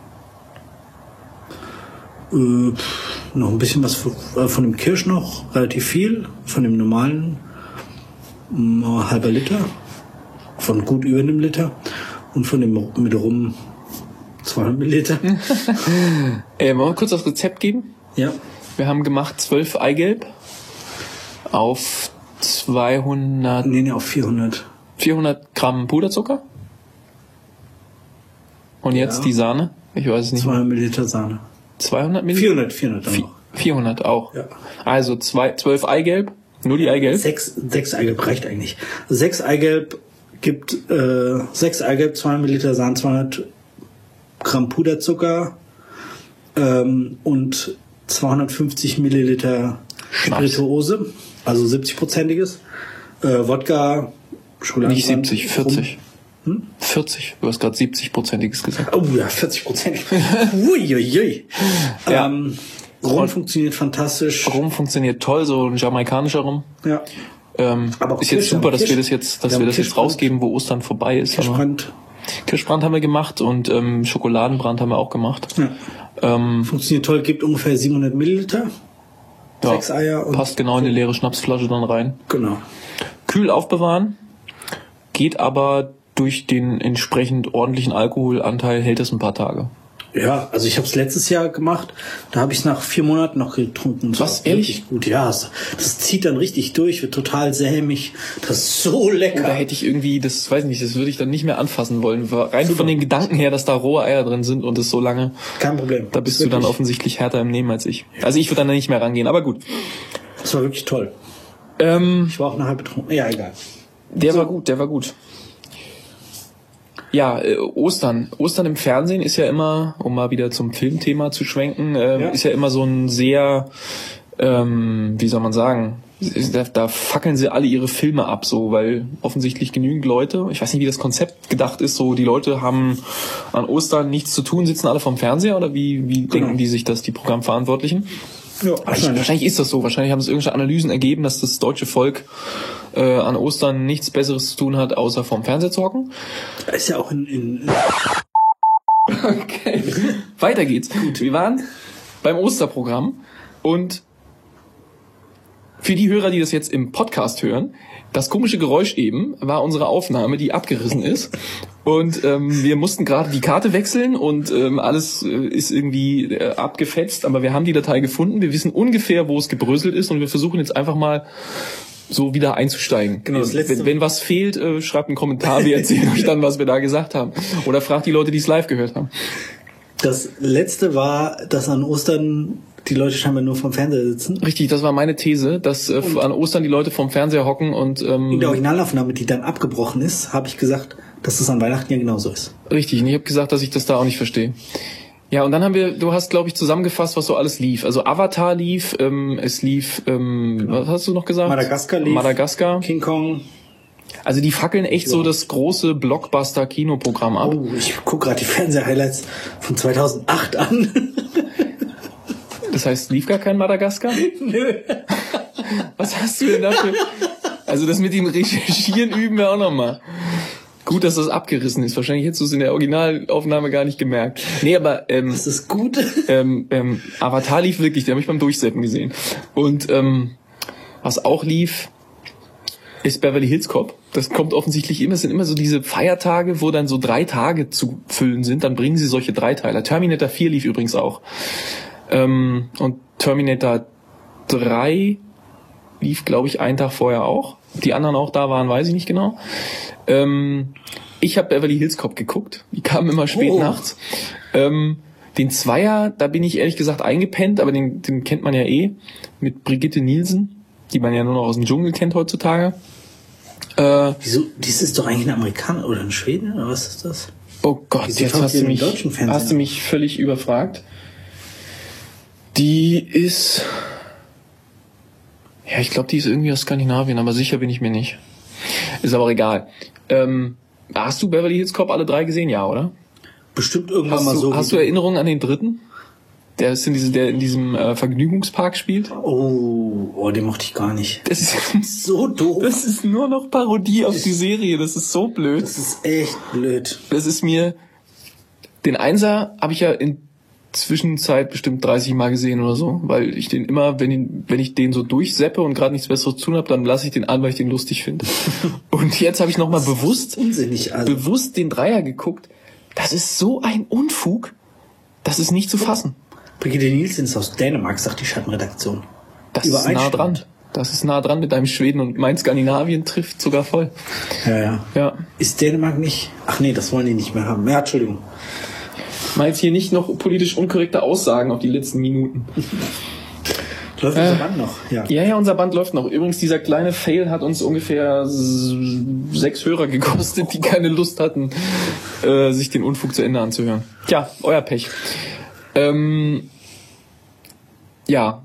Äh, noch ein bisschen was von, äh, von dem Kirsch noch, relativ viel. Von dem normalen äh, halber Liter. Von gut über einem Liter. Und von dem mit Rum zweihundert Milliliter. äh, wollen wir kurz das Rezept geben? Ja. Wir haben gemacht zwölf Eigelb auf zweihundert... Nee, nee, auf vierhundert. vierhundert Gramm Puderzucker. Und jetzt ja. Die Sahne? Ich weiß es nicht. zweihundert Milliliter Sahne. zweihundert Milliliter? vierhundert, vierhundert auch. vierhundert auch. Ja. Also zwei, zwölf Eigelb, nur die Eigelb. Sechs, sechs Eigelb reicht eigentlich. Sechs Eigelb gibt, äh, sechs Eigelb, zweihundert Milliliter Sahne, zweihundert Gramm Puderzucker, ähm, und zweihundertfünfzig Milliliter Spirituose, also siebzig-prozentiges, äh, Wodka, Schokolade. Nicht siebzig, vierzig. Hm? vierzig, du hast gerade siebzig-prozentiges gesagt. Oh ja, vierzig Prozent. Uiuiui. Ja. Ähm, Rum Und funktioniert fantastisch. Rum funktioniert toll, so ein jamaikanischer Rum. Ja. Ähm, aber ist jetzt super, dass Kirsch, wir das jetzt, dass wir, wir das jetzt rausgeben, wo Ostern vorbei ist. Kirschbrand. Kirschbrand haben wir gemacht und ähm, Schokoladenbrand haben wir auch gemacht. Ja. Ähm, funktioniert toll, gibt ungefähr siebenhundert Milliliter. Ja, Sechs Eier. Und passt genau in eine leere Schnapsflasche dann rein. Genau. Kühl aufbewahren, geht aber durch den entsprechend ordentlichen Alkoholanteil hält es ein paar Tage. Ja, also ich habe es letztes Jahr gemacht, da habe ich es nach vier Monaten noch getrunken. Was, ehrlich? Richtig gut, ja. Das, das zieht dann richtig durch, wird total sämig. Das ist so lecker. Da hätte ich irgendwie, das weiß nicht, das würde ich dann nicht mehr anfassen wollen. Rein Super. Von den Gedanken her, dass da rohe Eier drin sind und es so lange. Kein Problem. Da bist du dann offensichtlich härter im Nehmen als ich. Also ich würde dann nicht mehr rangehen, aber gut. Das war wirklich toll. Ähm, ich war auch eine halbe betrunken. Ja, egal. Der so. war gut, der war gut. Ja, äh, Ostern. Ostern im Fernsehen ist ja immer, um mal wieder zum Filmthema zu schwenken, äh, ja. ist ja immer so ein sehr, ähm, wie soll man sagen, da, da fackeln sie alle ihre Filme ab, so, weil offensichtlich genügend Leute, ich weiß nicht, wie das Konzept gedacht ist, so die Leute haben an Ostern nichts zu tun, sitzen alle vorm Fernseher oder wie, wie genau. denken die sich das, die Programmverantwortlichen? Ja, wahrscheinlich. wahrscheinlich ist das so. Wahrscheinlich haben es irgendwelche Analysen ergeben, dass das deutsche Volk äh, an Ostern nichts Besseres zu tun hat, außer vorm Fernseher zu hocken. Ist ja auch in... in okay. Weiter geht's. Gut, wir waren beim Osterprogramm und für die Hörer, die das jetzt im Podcast hören, das komische Geräusch eben war unsere Aufnahme, die abgerissen ist. Und ähm, wir mussten gerade die Karte wechseln und ähm, alles äh, ist irgendwie äh, abgefetzt. Aber wir haben die Datei gefunden. Wir wissen ungefähr, wo es gebröselt ist. Und wir versuchen jetzt einfach mal so wieder einzusteigen. Genau, das letzte wenn, wenn was fehlt, äh, schreibt einen Kommentar. Wir erzählen euch dann, was wir da gesagt haben. Oder fragt die Leute, die es live gehört haben. Das letzte war, dass an Ostern die Leute scheinbar nur vorm Fernseher sitzen. Richtig, das war meine These, dass äh, an Ostern die Leute vorm Fernseher hocken und... Ähm, in der Originalaufnahme, die dann abgebrochen ist, habe ich gesagt, dass das an Weihnachten ja genauso ist. Richtig, und ich habe gesagt, dass ich das da auch nicht verstehe. Ja, und dann haben wir, du hast, glaube ich, zusammengefasst, was so alles lief. Also Avatar lief, ähm, es lief, ähm, genau. Was hast du noch gesagt? Madagaskar lief. Madagaskar. King Kong. Also die fackeln echt ja. so das große Blockbuster-Kinoprogramm ab. Oh, ich gucke gerade die Fernseh-Highlights von zweitausendacht an. Das heißt, lief gar kein Madagaskar? Nö. Was hast du denn dafür? Also das mit dem Recherchieren üben wir auch nochmal. Gut, dass das abgerissen ist. Wahrscheinlich hättest du es in der Originalaufnahme gar nicht gemerkt. Nee, aber ähm, das ist gut. Ähm, ähm, Avatar lief wirklich, den habe ich beim Durchsetzen gesehen. Und ähm, was auch lief, ist Beverly Hills Cop. Das kommt offensichtlich immer, es sind immer so diese Feiertage, wo dann so drei Tage zu füllen sind. Dann bringen sie solche Dreiteiler. Terminator vier lief übrigens auch. Ähm, und Terminator drei lief, glaube ich, einen Tag vorher auch. Die anderen auch da waren, weiß ich nicht genau. Ähm, ich habe Beverly Hills Cop geguckt. Die kamen immer spät oh. nachts. Ähm, den Zweier, da bin ich ehrlich gesagt eingepennt, aber den, den kennt man ja eh. Mit Brigitte Nielsen, die man ja nur noch aus dem Dschungel kennt heutzutage. Äh, Wieso? Dies ist doch eigentlich ein Amerikaner oder ein Schwede, oder was ist das? Oh Gott, Wieso jetzt hast du, mich, hast du mich völlig überfragt. Die ist... Ja, ich glaube, die ist irgendwie aus Skandinavien, aber sicher bin ich mir nicht. Ist aber egal. Ähm, hast du Beverly Hills Cop alle drei gesehen? Ja, oder? Bestimmt irgendwann hast mal du, so. Hast du Erinnerungen an den dritten? Der ist in diesem, der in diesem äh, Vergnügungspark spielt? Oh, oh, den mochte ich gar nicht. Das ist so doof. Das ist nur noch Parodie auf die Serie. Das ist so blöd. Das ist echt blöd. Das ist mir... Den Einser habe ich ja in Zwischenzeit bestimmt dreißig Mal gesehen oder so, weil ich den immer, wenn, ihn, wenn ich den so durchseppe und gerade nichts Besseres zu tun habe, dann lasse ich den an, weil ich den lustig finde. Und jetzt habe ich nochmal bewusst, unsinnig, also. bewusst den Dreier geguckt. Das ist so ein Unfug, das ist nicht zu fassen. Brigitte Nielsen ist aus Dänemark, sagt die Schattenredaktion. Das ist nah dran. Das ist nah dran mit einem Schweden und mein Skandinavien trifft sogar voll. Ja, ja. ja. Ist Dänemark nicht? Ach nee, das wollen die nicht mehr haben. Ja, Entschuldigung. Mal jetzt hier nicht noch politisch unkorrekte Aussagen auf die letzten Minuten. Läuft unser äh, Band noch? Ja. ja, ja, unser Band läuft noch. Übrigens, dieser kleine Fail hat uns ungefähr sechs Hörer gekostet, die keine Lust hatten, äh, sich den Unfug zu Ende anzuhören. Tja, euer Pech. Ähm, ja.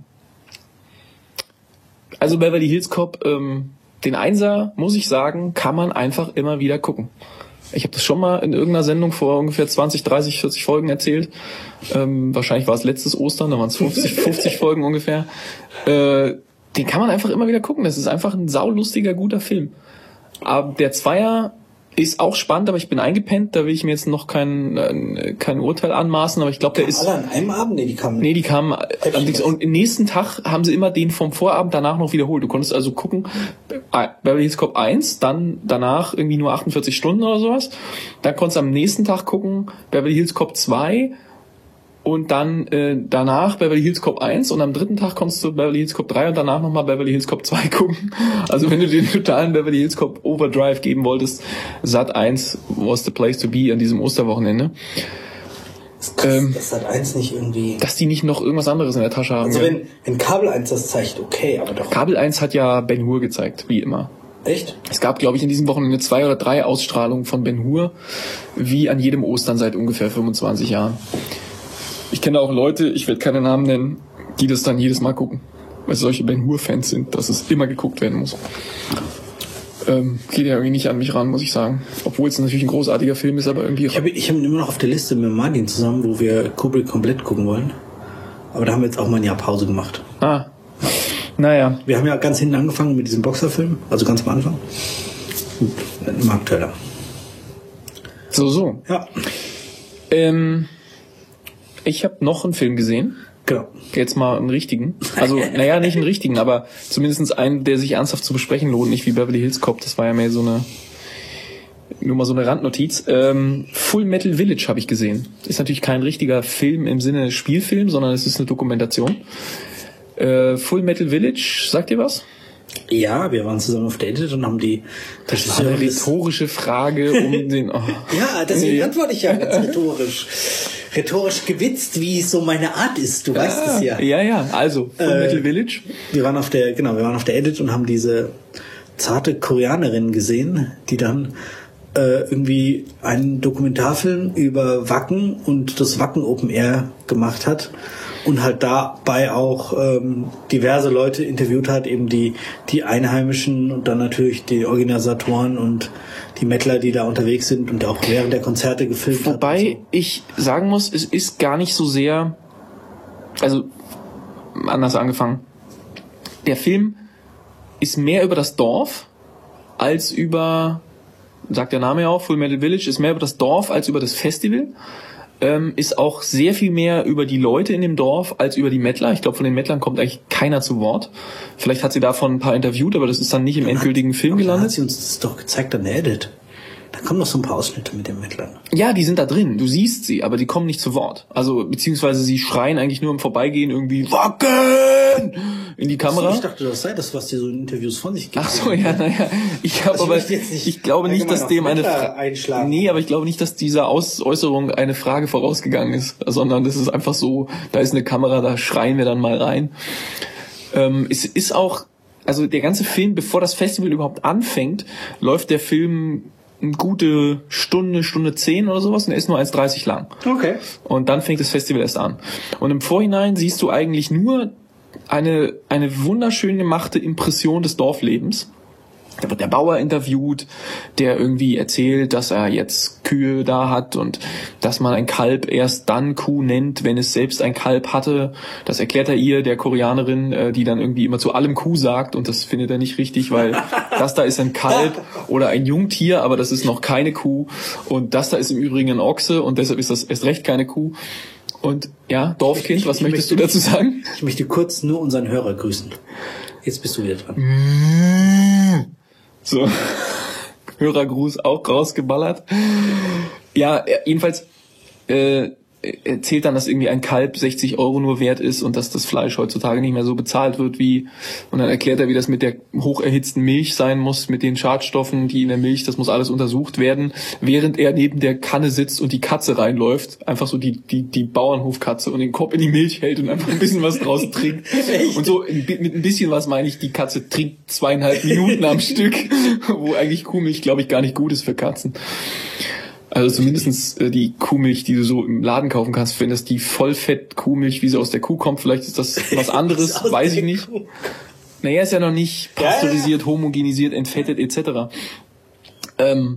Also Beverly Hills Cop, ähm, den Einser, muss ich sagen, kann man einfach immer wieder gucken. Ich habe das schon mal in irgendeiner Sendung vor ungefähr zwanzig, dreißig, vierzig Folgen erzählt. Ähm, wahrscheinlich war es letztes Ostern, da waren es fünfzig, fünfzig Folgen ungefähr. Äh, den kann man einfach immer wieder gucken. Das ist einfach ein saulustiger, guter Film. Aber der Zweier ist auch spannend, aber ich bin eingepennt. Da will ich mir jetzt noch kein, äh, kein Urteil anmaßen. Aber ich glaube, der ist... Alle an einem Abend? Nee, die kamen... Nee, die kamen... Und am nächsten Tag haben sie immer den vom Vorabend danach noch wiederholt. Du konntest also gucken, Beverly Hills Cop eins, dann danach irgendwie nur achtundvierzig Stunden oder sowas. Dann konntest du am nächsten Tag gucken, Beverly Hills Cop zwei und dann äh, danach Beverly Hills Cop eins und am dritten Tag konntest du Beverly Hills Cop drei und danach nochmal Beverly Hills Cop zwei gucken. Also wenn du den totalen Beverly Hills Cop Overdrive geben wolltest, Sat eins was the place to be an diesem Osterwochenende. Krass, ähm, dass Sat eins nicht irgendwie... Dass die nicht noch irgendwas anderes in der Tasche haben. Also ja. wenn, wenn Kabel eins das zeigt, okay, aber doch... Kabel eins hat ja Ben Hur gezeigt, wie immer. Echt? Es gab, glaube ich, in diesem Wochenende zwei oder drei Ausstrahlungen von Ben Hur, wie an jedem Ostern seit ungefähr fünfundzwanzig Jahren. Ich kenne auch Leute, ich werde keine Namen nennen, die das dann jedes Mal gucken, weil solche Ben Hur-Fans sind, dass es immer geguckt werden muss. Ähm, geht ja irgendwie nicht an mich ran, muss ich sagen. Obwohl es natürlich ein großartiger Film ist, aber irgendwie... Ich habe ich hab ihn immer noch auf der Liste mit Martin zusammen, wo wir Kubrick komplett gucken wollen. Aber da haben wir jetzt auch mal ein Jahr Pause gemacht. Ah, naja. Wir haben ja ganz hinten angefangen mit diesem Boxerfilm, also ganz am Anfang. Mit Mark Teller. So, so. Ja. Ähm... Ich habe noch einen Film gesehen. Genau. Jetzt mal einen richtigen. Also, naja, nicht einen richtigen, aber zumindest einen, der sich ernsthaft zu besprechen lohnt, nicht wie Beverly Hills Cop. Das war ja mehr so eine, nur mal so eine Randnotiz. Ähm, Full Metal Village habe ich gesehen. Ist natürlich kein richtiger Film im Sinne Spielfilm, sondern es ist eine Dokumentation. Äh, Full Metal Village, sagt ihr was? Ja, wir waren zusammen auf Dated und haben die... Das war eine rhetorische Frage um den... Oh. Ja, deswegen ja. antworte ich ja ganz rhetorisch. Rhetorisch gewitzt, wie es so meine Art ist. Du ja, weißt es ja. Ja, ja. Also, Full äh, Metal Village. Wir waren auf der, genau, wir waren auf der Edit und haben diese zarte Koreanerin gesehen, die dann äh, irgendwie einen Dokumentarfilm über Wacken und das Wacken Open Air gemacht hat. und halt dabei auch ähm, diverse Leute interviewt hat, eben die die Einheimischen und dann natürlich die Organisatoren und die Mettler, die da unterwegs sind und auch während der Konzerte gefilmt hat. Wobei so. Ich sagen muss, es ist gar nicht so sehr, also anders angefangen. Der Film ist mehr über das Dorf als über, sagt der Name ja auch, Full Metal Village, ist mehr über das Dorf als über das Festival. Ähm, ist auch sehr viel mehr über die Leute in dem Dorf als über die Mettler. Ich glaube, von den Mettlern kommt eigentlich keiner zu Wort. Vielleicht hat sie davon ein paar interviewt, aber das ist dann nicht im endgültigen Film gelandet. Dann hat sie uns das doch gezeigt an der Edit. Da kommen noch so ein paar Ausschnitte mit den Mettlern. Ja, die sind da drin. Du siehst sie, aber die kommen nicht zu Wort. Also, beziehungsweise sie schreien eigentlich nur im Vorbeigehen irgendwie Wacken in die Kamera. Ich dachte, das sei das, was die so in Interviews von sich geben. Ach so, ja, naja. Ich habe also aber, ich, nicht ich glaube nicht, dass dem eine, Fra- nee, aber ich glaube nicht, dass dieser Aus- Äußerung eine Frage vorausgegangen ist, sondern das ist einfach so, da ist eine Kamera, da schreien wir dann mal rein. Ähm, es ist auch, also der ganze Film, bevor das Festival überhaupt anfängt, läuft der Film eine gute Stunde, Stunde zehn oder sowas und er ist nur eins dreißig lang. Okay. Und dann fängt das Festival erst an. Und im Vorhinein siehst du eigentlich nur eine, eine wunderschön gemachte Impression des Dorflebens. Da wird der Bauer interviewt, der irgendwie erzählt, dass er jetzt Kühe da hat und dass man ein Kalb erst dann Kuh nennt, wenn es selbst ein Kalb hatte. Das erklärt er ihr, der Koreanerin, die dann irgendwie immer zu allem Kuh sagt und das findet er nicht richtig, weil das da ist ein Kalb oder ein Jungtier, aber das ist noch keine Kuh und das da ist im Übrigen ein Ochse und deshalb ist das erst recht keine Kuh. Und ja, Dorfkind, ich, ich, was ich möchtest möchte, du dazu sagen? Ich möchte kurz nur unseren Hörer grüßen. Jetzt bist du wieder dran. So, Hörergruß auch rausgeballert. Ja, jedenfalls äh, erzählt dann, dass irgendwie ein Kalb sechzig Euro nur wert ist und dass das Fleisch heutzutage nicht mehr so bezahlt wird wie, und dann erklärt er, wie das mit der hocherhitzten Milch sein muss, mit den Schadstoffen, die in der Milch, das muss alles untersucht werden, während er neben der Kanne sitzt und die Katze reinläuft, einfach so die die die Bauernhofkatze und den Kopf in die Milch hält und einfach ein bisschen was draus trinkt. Und so mit ein bisschen was meine ich, die Katze trinkt zweieinhalb Minuten am Stück, wo eigentlich Kuhmilch, glaube ich, gar nicht gut ist für Katzen. Also zumindestens äh, die Kuhmilch, die du so im Laden kaufen kannst, wenn das die Vollfett-Kuhmilch, wie sie aus der Kuh kommt, vielleicht ist das was anderes, weiß ich nicht. Kuh. Naja, ist ja noch nicht pasteurisiert, ja, ja. homogenisiert, entfettet et cetera. Ähm,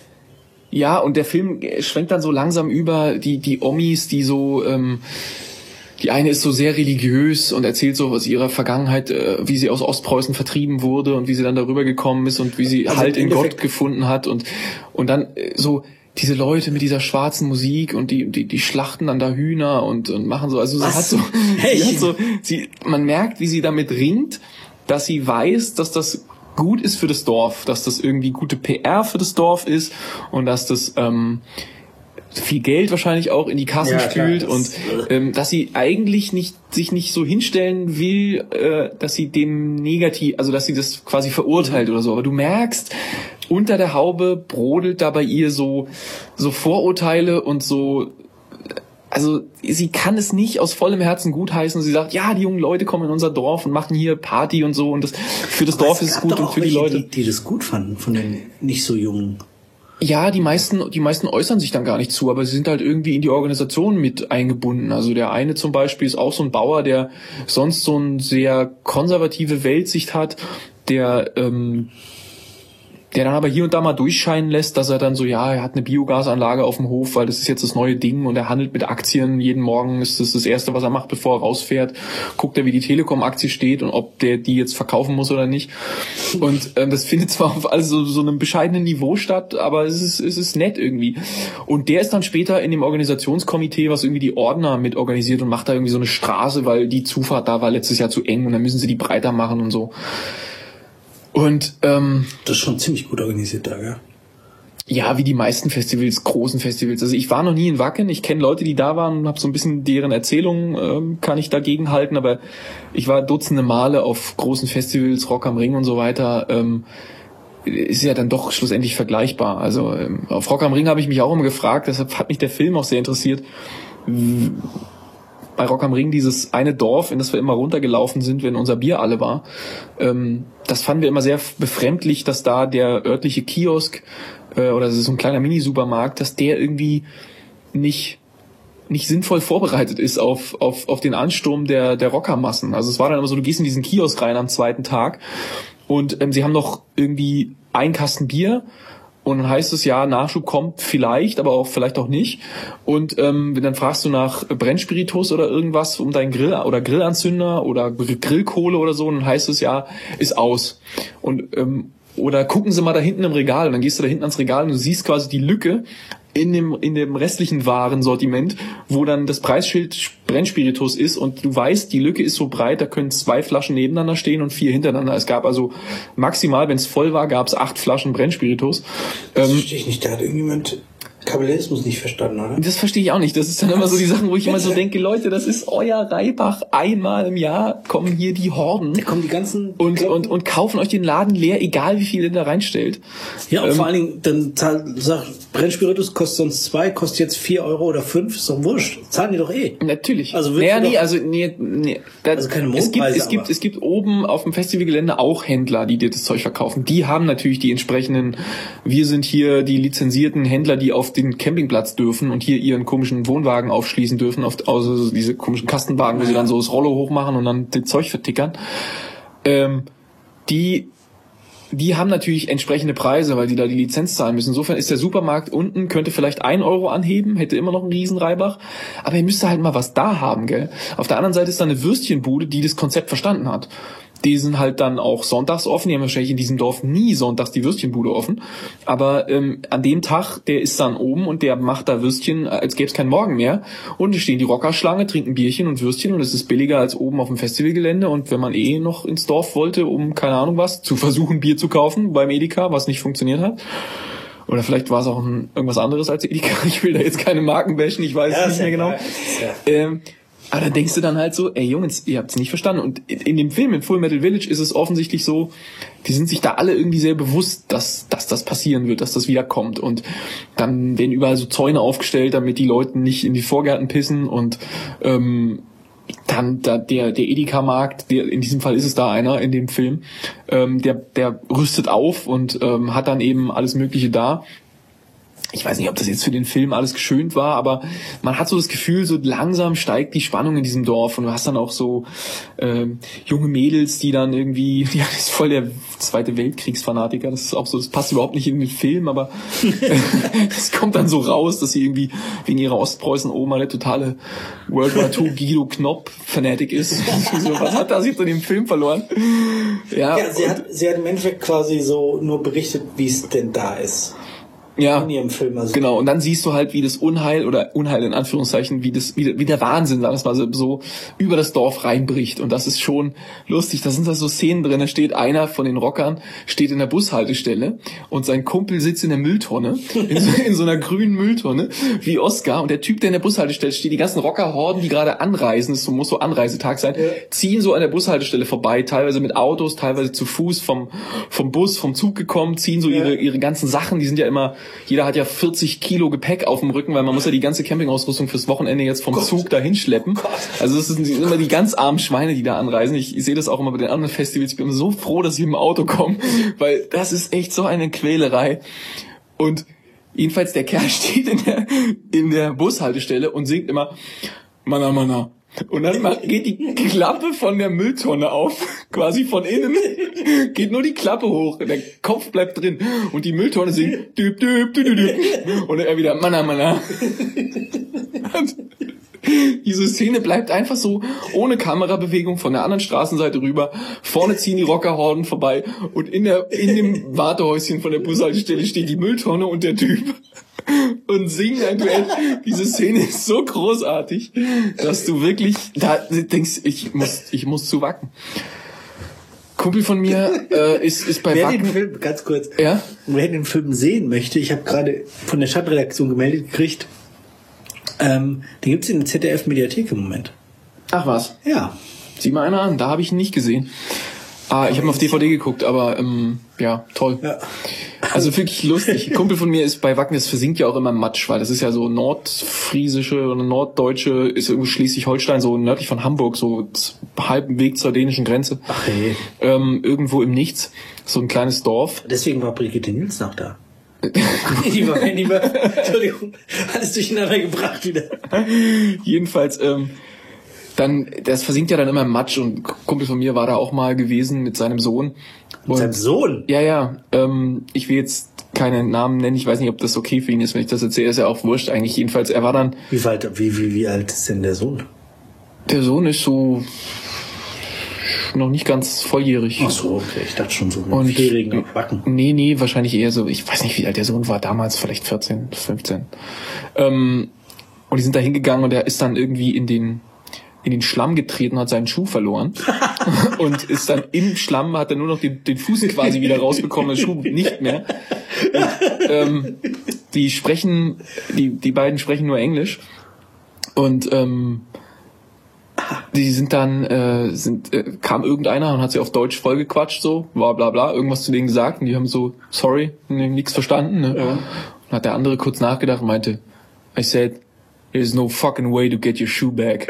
ja, und der Film schwenkt dann so langsam über die die Omis, die so... Ähm, Die eine ist so sehr religiös und erzählt so aus ihrer Vergangenheit, äh, wie sie aus Ostpreußen vertrieben wurde und wie sie dann darüber gekommen ist und wie sie also Halt in Gott gefunden hat und und dann äh, so diese Leute mit dieser schwarzen Musik und die die die schlachten dann da Hühner und und machen so, also sie hat so, hey. sie hat so sie man merkt, wie sie damit ringt, dass sie weiß, dass das gut ist für das Dorf, dass das irgendwie gute P R für das Dorf ist und dass das ähm, viel Geld wahrscheinlich auch in die Kassen ja, spült klar, das, und ähm, dass sie eigentlich nicht sich nicht so hinstellen will, äh, dass sie dem negativ, also dass sie das quasi verurteilt oder so. Aber du merkst, unter der Haube brodelt da bei ihr so so Vorurteile und so. Also sie kann es nicht aus vollem Herzen gutheißen. Sie sagt, ja, die jungen Leute kommen in unser Dorf und machen hier Party und so und das für das aber Dorf ist es gut und für die Leute, die, die das gut fanden von den nicht so jungen. Ja, die meisten, die meisten äußern sich dann gar nicht zu, aber sie sind halt irgendwie in die Organisation mit eingebunden. Also der eine zum Beispiel ist auch so ein Bauer, der sonst so eine sehr konservative Weltsicht hat, der ähm, der dann aber hier und da mal durchscheinen lässt, dass er dann so, ja, er hat eine Biogasanlage auf dem Hof, weil das ist jetzt das neue Ding und er handelt mit Aktien. Jeden Morgen ist das das Erste, was er macht, bevor er rausfährt. Guckt er, wie die Telekom-Aktie steht und ob der die jetzt verkaufen muss oder nicht. Und ähm, das findet zwar auf also so einem bescheidenen Niveau statt, aber es ist es ist nett irgendwie. Und der ist dann später in dem Organisationskomitee, was irgendwie die Ordner mit organisiert und macht da irgendwie so eine Straße, weil die Zufahrt da war letztes Jahr zu eng und dann müssen sie die breiter machen und so. Und ähm, das ist schon ziemlich gut organisiert da, ja. Ja, wie die meisten Festivals, großen Festivals. Also ich war noch nie in Wacken, ich kenne Leute, die da waren und habe so ein bisschen deren Erzählungen, ähm, kann ich dagegen halten, aber ich war dutzende Male auf großen Festivals, Rock am Ring und so weiter, ähm, ist ja dann doch schlussendlich vergleichbar. Also ähm, auf Rock am Ring habe ich mich auch immer gefragt, deshalb hat mich der Film auch sehr interessiert. Bei Rock am Ring dieses eine Dorf, in das wir immer runtergelaufen sind, wenn unser Bier alle war, ähm, das fanden wir immer sehr befremdlich, dass da der örtliche Kiosk äh, oder das ist so ein kleiner Mini-Supermarkt, dass der irgendwie nicht nicht sinnvoll vorbereitet ist auf auf auf den Ansturm der der Rockermassen. Also es war dann immer so, du gehst in diesen Kiosk rein am zweiten Tag und ähm, sie haben noch irgendwie einen Kasten Bier. Und dann heißt es, ja, Nachschub kommt vielleicht, aber auch vielleicht auch nicht. Und ähm, dann fragst du nach Brennspiritus oder irgendwas um deinen Grill oder Grillanzünder oder Grillkohle oder so. Und dann heißt es, ja, ist aus. Und ähm, oder gucken Sie mal da hinten im Regal. Und dann gehst du da hinten ans Regal und du siehst quasi die Lücke in dem in dem restlichen Warensortiment, wo dann das Preisschild Brennspiritus ist und du weißt, die Lücke ist so breit, da können zwei Flaschen nebeneinander stehen und vier hintereinander. Es gab also maximal, wenn es voll war, gab es acht Flaschen Brennspiritus. Das ähm, verstehe ich nicht, da hat irgendjemand Kapitalismus nicht verstanden, oder? Das verstehe ich auch nicht. Das ist dann immer so die Sachen, wo ich immer so denke, Leute, das ist euer Reibach. Einmal im Jahr kommen hier die Horden. Da kommen die ganzen und, und, und kaufen euch den Laden leer, egal wie viel ihr da reinstellt. Ja, und ähm, vor allen Dingen, dann zahlt, sagt, Brennspiritus kostet sonst zwei, kostet jetzt vier Euro oder fünf, ist doch wurscht. Zahlen die doch eh. Natürlich. Also naja, nee, doch, also, nee, nee. Da, also keine es gibt, Mondpreise, es gibt, aber. es gibt oben auf dem Festivalgelände auch Händler, die dir das Zeug verkaufen. Die haben natürlich die entsprechenden, wir sind hier die lizenzierten Händler, die auf den Campingplatz dürfen und hier ihren komischen Wohnwagen aufschließen dürfen, auf, also diese komischen Kastenwagen, wo ja. sie dann so das Rollo hochmachen und dann das Zeug vertickern. Ähm, die, die haben natürlich entsprechende Preise, weil die da die Lizenz zahlen müssen. Insofern ist der Supermarkt unten, könnte vielleicht ein Euro anheben, hätte immer noch einen riesen Reibach, aber ihr müsst halt mal was da haben, gell? Auf der anderen Seite ist da eine Würstchenbude, die das Konzept verstanden hat. Die sind halt dann auch sonntags offen. Die haben wahrscheinlich in diesem Dorf nie sonntags die Würstchenbude offen. Aber ähm, an dem Tag, der ist dann oben und der macht da Würstchen, als gäbe es keinen Morgen mehr. Und es stehen die Rockerschlange, trinken Bierchen und Würstchen und es ist billiger als oben auf dem Festivalgelände. Und wenn man eh noch ins Dorf wollte, um, keine Ahnung was, zu versuchen, Bier zu kaufen beim Edeka, was nicht funktioniert hat. Oder vielleicht war es auch ein, irgendwas anderes als Edeka. Ich will da jetzt keine Marken bashen, ich weiß es ja, nicht mehr genau. Ja. Ähm, Aber dann denkst du dann halt so, ey Jungs, ihr habt's nicht verstanden. Und in dem Film, in Full Metal Village, ist es offensichtlich so, die sind sich da alle irgendwie sehr bewusst, dass, dass das passieren wird, dass das wiederkommt. Und dann werden überall so Zäune aufgestellt, damit die Leute nicht in die Vorgärten pissen. Und ähm, dann da, der, der Edeka-Markt, der, in diesem Fall ist es da einer in dem Film, ähm, der, der rüstet auf und ähm, hat dann eben alles Mögliche da. Ich weiß nicht, ob das jetzt für den Film alles geschönt war, aber man hat so das Gefühl, so langsam steigt die Spannung in diesem Dorf und du hast dann auch so ähm, junge Mädels, die dann irgendwie, ja, das ist voll der Zweite Weltkriegsfanatiker, das ist auch so, das passt überhaupt nicht in den Film, aber es kommt dann so raus, dass sie irgendwie wegen ihrer Ostpreußen-Oma eine totale World War Two Guido Knopp-Fanatik ist. So, was hat das jetzt in dem Film verloren? Ja, ja sie, hat, sie hat im Endeffekt quasi so nur berichtet, wie es denn da ist. Ja, in ihrem Film, also genau. Und dann siehst du halt, wie das Unheil oder Unheil in Anführungszeichen, wie das, wie, wie der Wahnsinn, sagen wir mal so, so über das Dorf reinbricht. Und das ist schon lustig. Da sind da so Szenen drin. Da steht einer von den Rockern, steht in der Bushaltestelle und sein Kumpel sitzt in der Mülltonne, in so, in so einer grünen Mülltonne, wie Oscar. Und der Typ, der in der Bushaltestelle steht, die ganzen Rockerhorden, die gerade anreisen, das muss so Anreisetag sein, ja. ziehen so an der Bushaltestelle vorbei, teilweise mit Autos, teilweise zu Fuß vom, vom Bus, vom Zug gekommen, ziehen so ihre, ja. ihre ganzen Sachen, die sind ja immer, jeder hat ja vierzig Kilo Gepäck auf dem Rücken, weil man muss ja die ganze Campingausrüstung fürs Wochenende jetzt vom Gott. Zug dahin schleppen. Gott. Also das sind immer die ganz armen Schweine, die da anreisen. Ich, ich sehe das auch immer bei den anderen Festivals. Ich bin so froh, dass ich im Auto komme, weil das ist echt so eine Quälerei. Und jedenfalls der Kerl steht in der, in der Bushaltestelle und singt immer Mana Mana. Und dann geht die Klappe von der Mülltonne auf, quasi von innen, geht nur die Klappe hoch, der Kopf bleibt drin und die Mülltonne singt düb, düb, düb, düb, und er wieder Manna, Manna. Und diese Szene bleibt einfach so ohne Kamerabewegung von der anderen Straßenseite rüber. Vorne ziehen die Rockerhorden vorbei und in der in dem Wartehäuschen von der Bushaltestelle steht die Mülltonne und der Typ und singen ein Duett. Diese Szene ist so großartig, dass du wirklich da denkst, ich muss ich muss zuwacken. Kumpel von mir äh, ist ist bei Wer Wacken. den Film, ganz kurz, ja? Wer den Film sehen möchte, ich habe gerade von der Stadtredaktion gemeldet gekriegt, ähm, den gibt's in der Z D F-Mediathek im Moment. Ach was? Ja. Sieh mal einer an, da habe ich ihn nicht gesehen. Ah, ich habe auf D V D geguckt, aber ähm, ja, toll. Ja. Also wirklich lustig. Ein Kumpel von mir ist bei Wacken, das versinkt ja auch immer im Matsch, weil das ist ja so nordfriesische oder norddeutsche, ist irgendwie Schleswig-Holstein, so nördlich von Hamburg, so halben Weg zur dänischen Grenze. Ach hey. Ähm, irgendwo im Nichts, so ein kleines Dorf. Deswegen war Brigitte Nielsen noch da. Eddie Murphy, Eddie Murphy. Entschuldigung, alles durcheinander gebracht wieder. Jedenfalls, ähm, dann, das versinkt ja dann immer im Matsch und ein Kumpel von mir war da auch mal gewesen mit seinem Sohn. Mit seinem Sohn? Ja, ja, ähm, ich will jetzt keine Namen nennen, ich weiß nicht, ob das okay für ihn ist, wenn ich das erzähle, ist ja auch wurscht eigentlich. Jedenfalls, er war dann... Wie alt, wie, wie, wie alt ist denn der Sohn? Der Sohn ist so noch nicht ganz volljährig. Ach so, okay, ich dachte schon so mit vierjährigen auf Backen. Nee, nee, wahrscheinlich eher so, ich weiß nicht, wie alt der Sohn war damals, vielleicht vierzehn, fünfzehn. Ähm, und die sind da hingegangen und er ist dann irgendwie in den in den Schlamm getreten, hat seinen Schuh verloren und ist dann im Schlamm, hat er nur noch den, den Fuß quasi wieder rausbekommen, den Schuh nicht mehr. Und, ähm, die sprechen, die die beiden sprechen nur Englisch und ähm, die sind dann, äh, sind, äh, kam irgendeiner und hat sie auf Deutsch vollgequatscht, so, bla bla bla, irgendwas zu denen gesagt und die haben so, sorry, nichts verstanden, ne? Ja. Und hat der andere kurz nachgedacht und meinte, I said, there's no fucking way to get your shoe back.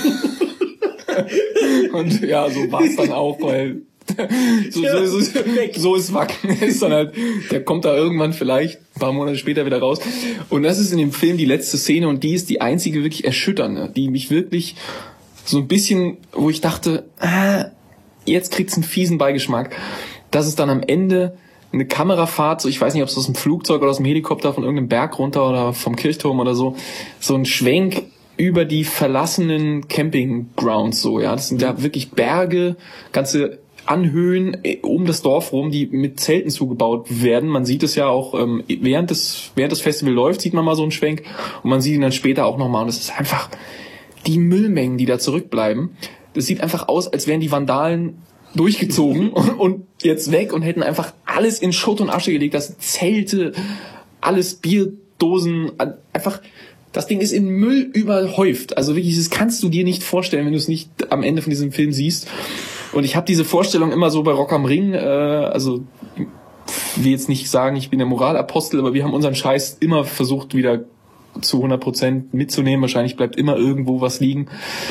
Und ja, so war's dann auch, weil so, so, so, so, so ist Wacken. Ist dann halt, der kommt da irgendwann vielleicht ein paar Monate später wieder raus. Und das ist in dem Film die letzte Szene und die ist die einzige wirklich erschütternde, die mich wirklich so ein bisschen, wo ich dachte, ah, jetzt kriegt's einen fiesen Beigeschmack. Das ist dann am Ende eine Kamerafahrt, so ich weiß nicht, ob es aus dem Flugzeug oder aus dem Helikopter von irgendeinem Berg runter oder vom Kirchturm oder so, so ein Schwenk über die verlassenen Campinggrounds, so, ja. Das sind ja wirklich Berge, ganze Anhöhen um das Dorf rum, die mit Zelten zugebaut werden. Man sieht es ja auch, ähm, während des, während das Festival läuft, sieht man mal so einen Schwenk und man sieht ihn dann später auch nochmal und es ist einfach die Müllmengen, die da zurückbleiben. Das sieht einfach aus, als wären die Vandalen durchgezogen und, und jetzt weg und hätten einfach alles in Schutt und Asche gelegt, das Zelte, alles Bierdosen, einfach, das Ding ist in Müll überhäuft. Also wirklich, das kannst du dir nicht vorstellen, wenn du es nicht am Ende von diesem Film siehst. Und ich habe diese Vorstellung immer so bei Rock am Ring, äh, also ich will jetzt nicht sagen, ich bin der Moralapostel, aber wir haben unseren Scheiß immer versucht, wieder zu hundert Prozent mitzunehmen. Wahrscheinlich bleibt immer irgendwo was liegen.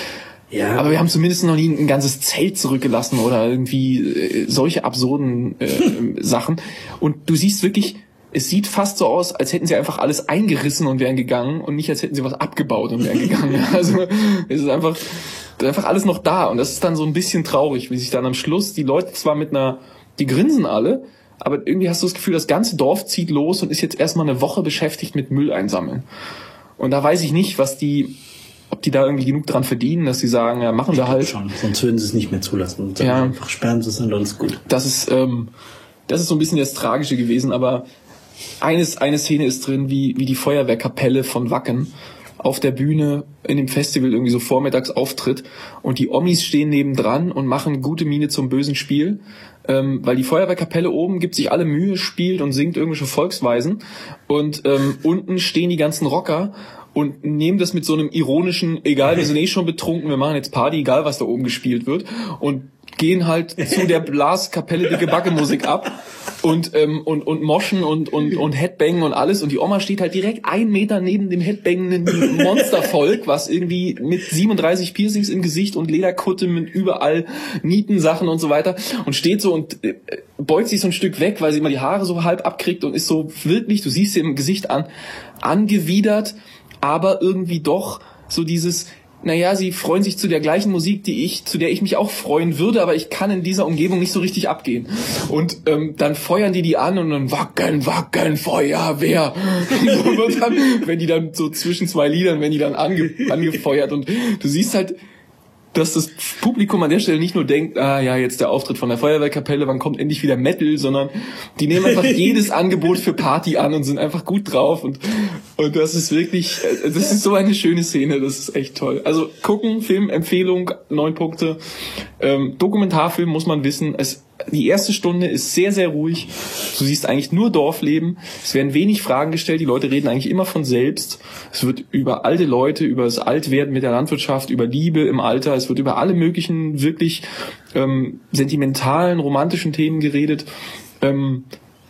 Ja. Aber wir haben zumindest noch nie ein ganzes Zelt zurückgelassen oder irgendwie äh, solche absurden äh, Sachen. Und du siehst wirklich, es sieht fast so aus, als hätten sie einfach alles eingerissen und wären gegangen und nicht, als hätten sie was abgebaut und wären gegangen. Also es ist einfach, einfach alles noch da. Und das ist dann so ein bisschen traurig, wie sich dann am Schluss die Leute zwar mit einer, die grinsen alle, aber irgendwie hast du das Gefühl, das ganze Dorf zieht los und ist jetzt erstmal eine Woche beschäftigt mit Müll einsammeln. Und da weiß ich nicht, was die, ob die da irgendwie genug dran verdienen, dass sie sagen, ja, machen wir halt. Schon, sonst würden sie es nicht mehr zulassen. Und dann ja, einfach sperren sie es und alles gut. Das ist, ähm, das ist so ein bisschen das Tragische gewesen, aber eines, eine Szene ist drin, wie, wie die Feuerwehrkapelle von Wacken auf der Bühne in dem Festival irgendwie so vormittags auftritt und die Omis stehen nebendran und machen gute Miene zum bösen Spiel, ähm, weil die Feuerwehrkapelle oben gibt sich alle Mühe, spielt und singt irgendwelche Volksweisen und ähm, unten stehen die ganzen Rocker und nehmen das mit so einem ironischen, egal, wir sind eh schon betrunken, wir machen jetzt Party, egal was da oben gespielt wird und gehen halt zu der Blaskapelle dicke Backe Musik ab und ähm, und und moschen und und und Headbangen und alles und die Oma steht halt direkt einen Meter neben dem headbangenden Monstervolk, was irgendwie mit siebenunddreißig Piercings im Gesicht und Lederkutte mit überall Nietensachen und so weiter und steht so und äh, beugt sich so ein Stück weg, weil sie immer die Haare so halb abkriegt und ist so wirklich, du siehst sie im Gesicht an, angewidert, aber irgendwie doch so dieses, naja, sie freuen sich zu der gleichen Musik, die ich, zu der ich mich auch freuen würde, aber ich kann in dieser Umgebung nicht so richtig abgehen. Und ähm, dann feuern die die an und dann wackeln, wackeln, Feuerwehr. Und dann, wenn die dann so zwischen zwei Liedern, wenn die dann ange, angefeuert und du siehst halt, dass das Publikum an der Stelle nicht nur denkt, ah ja, jetzt der Auftritt von der Feuerwehrkapelle, wann kommt endlich wieder Metal, sondern die nehmen einfach jedes Angebot für Party an und sind einfach gut drauf und und das ist wirklich, das ist so eine schöne Szene, das ist echt toll. Also gucken, Film, Empfehlung, neun Punkte. Ähm, Dokumentarfilm muss man wissen, es die erste Stunde ist sehr, sehr ruhig. Du siehst eigentlich nur Dorfleben. Es werden wenig Fragen gestellt. Die Leute reden eigentlich immer von selbst. Es wird über alte Leute, über das Altwerden mit der Landwirtschaft, über Liebe im Alter. Es wird über alle möglichen wirklich ähm, sentimentalen, romantischen Themen geredet. Ähm,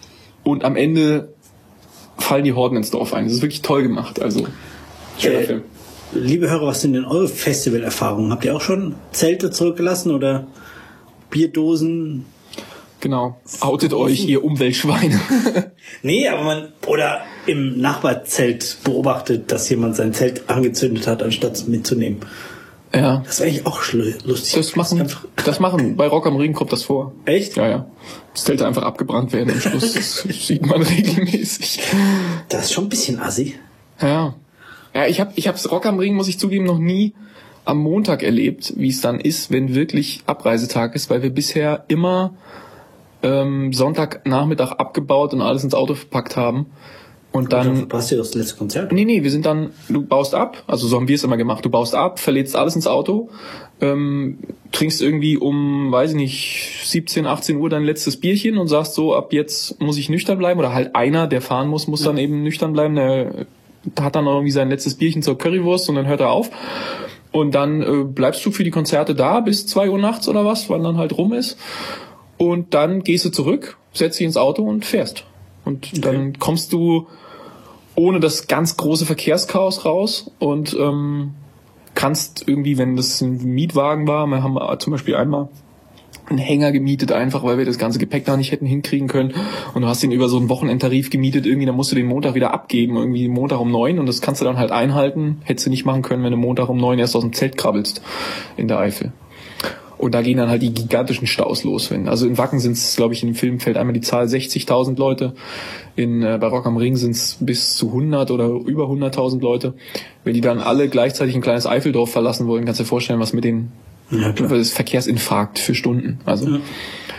und am Ende fallen die Horden ins Dorf ein. Das ist wirklich toll gemacht. Also, schöner äh, Film. Liebe Hörer, was sind denn eure Festivalerfahrungen? Habt ihr auch schon Zelte zurückgelassen oder Bierdosen? Genau. Outet euch, ihr Umweltschweine. Nee, aber man, oder im Nachbarzelt beobachtet, dass jemand sein Zelt angezündet hat, anstatt es mitzunehmen. Ja. Das wäre eigentlich auch lustig. Das machen, das, das machen, bei Rock am Ring kommt das vor. Echt? Ja, ja. Das Zelte einfach abgebrannt werden am Schluss. Das sieht man regelmäßig. Das ist schon ein bisschen assi. Ja. Ja, ich hab, ich hab's Rock am Ring, muss ich zugeben, noch nie am Montag erlebt, wie es dann ist, wenn wirklich Abreisetag ist, weil wir bisher immer ähm, Sonntagnachmittag abgebaut und alles ins Auto verpackt haben. Und dann, dann verpasst ihr das letzte Konzert? Nee, nee, wir sind dann, du baust ab, also so haben wir es immer gemacht, du baust ab, verlädst alles ins Auto, ähm, trinkst irgendwie um, weiß ich nicht, siebzehn, achtzehn Uhr dein letztes Bierchen und sagst so, ab jetzt muss ich nüchtern bleiben, oder halt einer, der fahren muss, muss ja. dann eben nüchtern bleiben, der hat dann irgendwie sein letztes Bierchen zur Currywurst und dann hört er auf. Und dann äh, bleibst du für die Konzerte da bis zwei Uhr nachts oder was, wann dann halt rum ist. Und dann gehst du zurück, setzt dich ins Auto und fährst. Und okay. dann kommst du ohne das ganz große Verkehrschaos raus und ähm, kannst irgendwie, wenn das ein Mietwagen war, wir haben zum Beispiel einmal einen Hänger gemietet, einfach weil wir das ganze Gepäck da nicht hätten hinkriegen können, und du hast den über so einen Wochenendtarif gemietet, irgendwie, dann musst du den Montag wieder abgeben, irgendwie Montag um neun, und das kannst du dann halt einhalten, hättest du nicht machen können, wenn du Montag um neun erst aus dem Zelt krabbelst in der Eifel. Und da gehen dann halt die gigantischen Staus los. Wenn, also in Wacken sind es, glaube ich, in dem Film fällt einmal die Zahl sechzigtausend Leute. In, äh, bei Rock am Ring sind es bis zu hundert oder über hunderttausend Leute. Wenn die dann alle gleichzeitig ein kleines Eifeldorf verlassen wollen, kannst du dir vorstellen, was mit den, ja, das ist Verkehrsinfarkt für Stunden. Also, ja.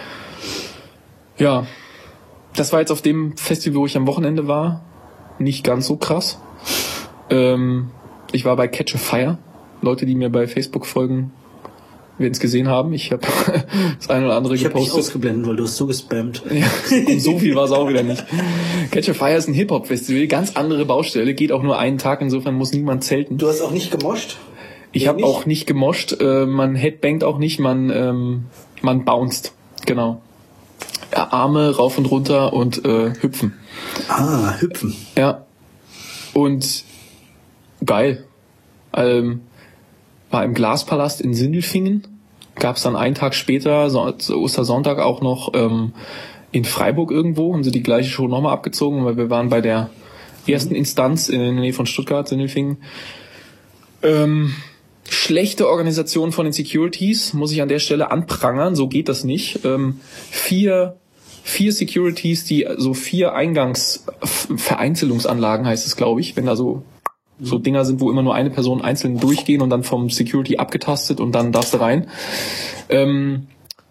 ja, das war jetzt auf dem Festival, wo ich am Wochenende war, nicht ganz so krass. Ähm, ich war bei Catch a Fire. Leute, die mir bei Facebook folgen, werden es gesehen haben. Ich habe das eine oder andere ich gepostet. Ich habe dich ausgeblendet, weil du hast so gespammt. Ja, und so viel war es auch wieder nicht. Catch a Fire ist ein Hip-Hop-Festival, ganz andere Baustelle, geht auch nur einen Tag, insofern muss niemand zelten. Du hast auch nicht gemoscht? Ich habe auch nicht gemoscht, äh, man headbangt auch nicht, man ähm, man bounced, genau. Ja, Arme rauf und runter und äh, hüpfen. Ah, hüpfen. Ja. Und geil. Ähm, war im Glaspalast in Sindelfingen. Gab es dann einen Tag später, so, Ostersonntag, auch noch ähm, in Freiburg irgendwo. Haben sie die gleiche Show nochmal abgezogen, weil wir waren bei der ersten Instanz in der Nähe von Stuttgart, Sindelfingen. Ähm, schlechte Organisation von den Securities, muss ich an der Stelle anprangern. So geht das nicht. Ähm, vier, vier Securities, die so vier Eingangsvereinzelungsanlagen heißt es, glaube ich, wenn da so so Dinger sind, wo immer nur eine Person einzeln durchgehen und dann vom Security abgetastet und dann darfst du rein. Ähm,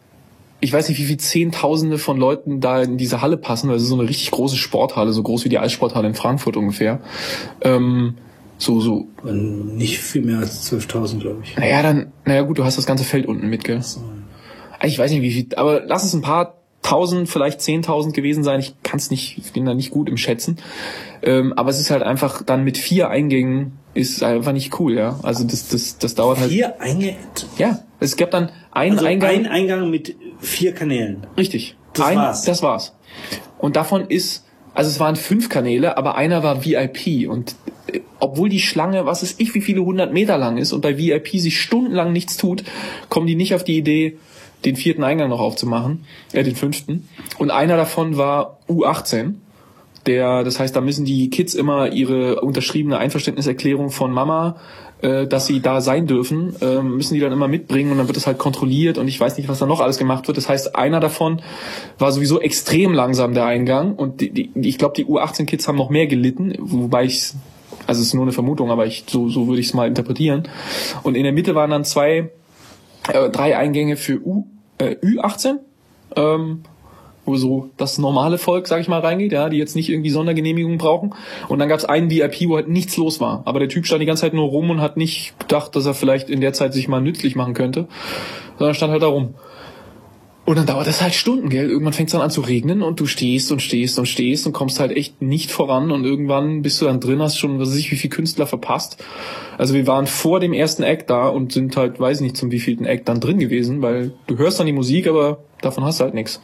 ich weiß nicht, wie viele Zehntausende von Leuten da in diese Halle passen, weil es ist so eine richtig große Sporthalle, so groß wie die Eissporthalle in Frankfurt ungefähr. Ähm, so, so. Nicht viel mehr als zwölftausend, glaube ich. Naja, dann, naja gut, du hast das ganze Feld unten mit, gell? So. Ich weiß nicht, wie viel, aber lass es ein paar tausend, vielleicht zehntausend gewesen sein. Ich kann es nicht, ich bin da nicht gut im Schätzen. Ähm, aber es ist halt einfach dann mit vier Eingängen ist einfach nicht cool, ja. Also das, das, das dauert halt. Vier Eingänge? Ja, es gab dann einen also Eingang. Ein Eingang mit vier Kanälen. Richtig. Das ein, war's. Das war's. Und davon ist, also es waren fünf Kanäle, aber einer war V I P und äh, obwohl die Schlange, was weiß ich, wie viele hundert Meter lang ist und bei V I P sich stundenlang nichts tut, kommen die nicht auf die Idee, den vierten Eingang noch aufzumachen, äh, den fünften. Und einer davon war U achtzehn. Der, das heißt, da müssen die Kids immer ihre unterschriebene Einverständniserklärung von Mama, äh, dass sie da sein dürfen, äh, müssen die dann immer mitbringen und dann wird das halt kontrolliert und ich weiß nicht, was da noch alles gemacht wird. Das heißt, einer davon war sowieso extrem langsam, der Eingang, und die, die, ich glaube, die U achtzehn Kids haben noch mehr gelitten, wobei ich, also es ist nur eine Vermutung, aber ich, so, so würde ich es mal interpretieren. Und in der Mitte waren dann zwei, äh, drei Eingänge für U, äh, Ü achtzehn, ähm, wo so das normale Volk, sag ich mal, reingeht, ja, die jetzt nicht irgendwie Sondergenehmigungen brauchen. Und dann gab es einen V I P, wo halt nichts los war. Aber der Typ stand die ganze Zeit nur rum und hat nicht gedacht, dass er vielleicht in der Zeit sich mal nützlich machen könnte, sondern stand halt da rum. Und dann dauert das halt Stunden, gell? Irgendwann fängt es dann an zu regnen und du stehst und stehst und stehst und kommst halt echt nicht voran und irgendwann bist du dann drin, hast schon, was weiß ich, wie viele Künstler verpasst. Also wir waren vor dem ersten Act da und sind halt, weiß ich nicht, zum wievielten Act dann drin gewesen, weil du hörst dann die Musik, aber davon hast du halt nichts.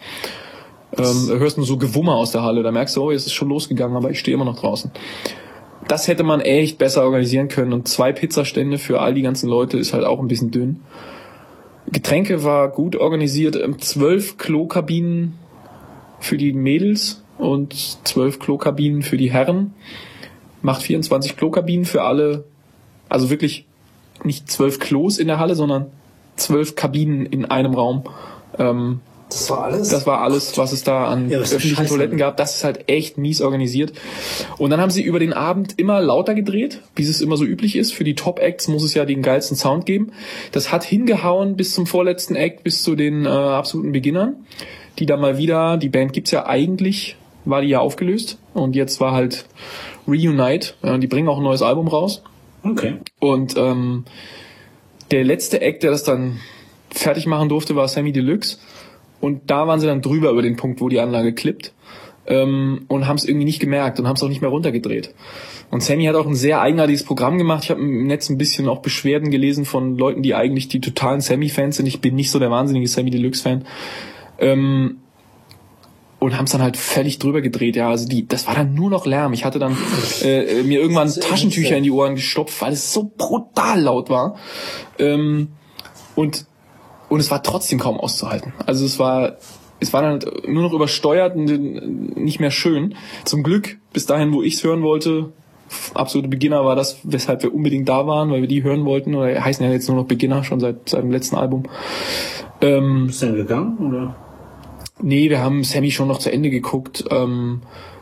Ähm, du hörst nur so Gewummer aus der Halle, da merkst du, oh, jetzt ist schon losgegangen, aber ich stehe immer noch draußen. Das hätte man echt besser organisieren können und zwei Pizzastände für all die ganzen Leute ist halt auch ein bisschen dünn. Getränke war gut organisiert, zwölf Klokabinen für die Mädels und zwölf Klokabinen für die Herren. Macht vierundzwanzig Klokabinen für alle, also wirklich nicht zwölf Klos in der Halle, sondern zwölf Kabinen in einem Raum. Ähm, Das war alles? Das war alles, was es da an ja, öffentlichen Toiletten gab. Das ist halt echt mies organisiert. Und dann haben sie über den Abend immer lauter gedreht, wie es immer so üblich ist. Für die Top-Acts muss es ja den geilsten Sound geben. Das hat hingehauen bis zum vorletzten Act, bis zu den äh, absoluten Beginnern, die da mal wieder, die Band gibt's ja eigentlich, war die ja aufgelöst. Und jetzt war halt Reunite. Ja, die bringen auch ein neues Album raus. Okay. Und ähm, der letzte Act, der das dann fertig machen durfte, war Sammy Deluxe. Und da waren sie dann drüber über den Punkt, wo die Anlage klippt, ähm, und haben es irgendwie nicht gemerkt und haben es auch nicht mehr runtergedreht. Und Sammy hat auch ein sehr eigenartiges Programm gemacht. Ich habe im Netz ein bisschen auch Beschwerden gelesen von Leuten, die eigentlich die totalen Sammy-Fans sind. Ich bin nicht so der wahnsinnige Sammy Deluxe-Fan. Ähm, und haben es dann halt völlig drüber gedreht. Ja, also die, das war dann nur noch Lärm. Ich hatte dann äh, mir irgendwann Taschentücher in die Ohren gestopft, weil es so brutal laut war. Ähm, und Und es war trotzdem kaum auszuhalten. Also es war, es war dann nur noch übersteuert und nicht mehr schön. Zum Glück, bis dahin, wo ich es hören wollte, absolute Beginner war das, weshalb wir unbedingt da waren, weil wir die hören wollten. Oder heißen ja jetzt nur noch Beginner, schon seit, seit dem letzten Album. Ähm, Bist du denn gegangen, oder? Nee, wir haben Sammy schon noch zu Ende geguckt. Ähm,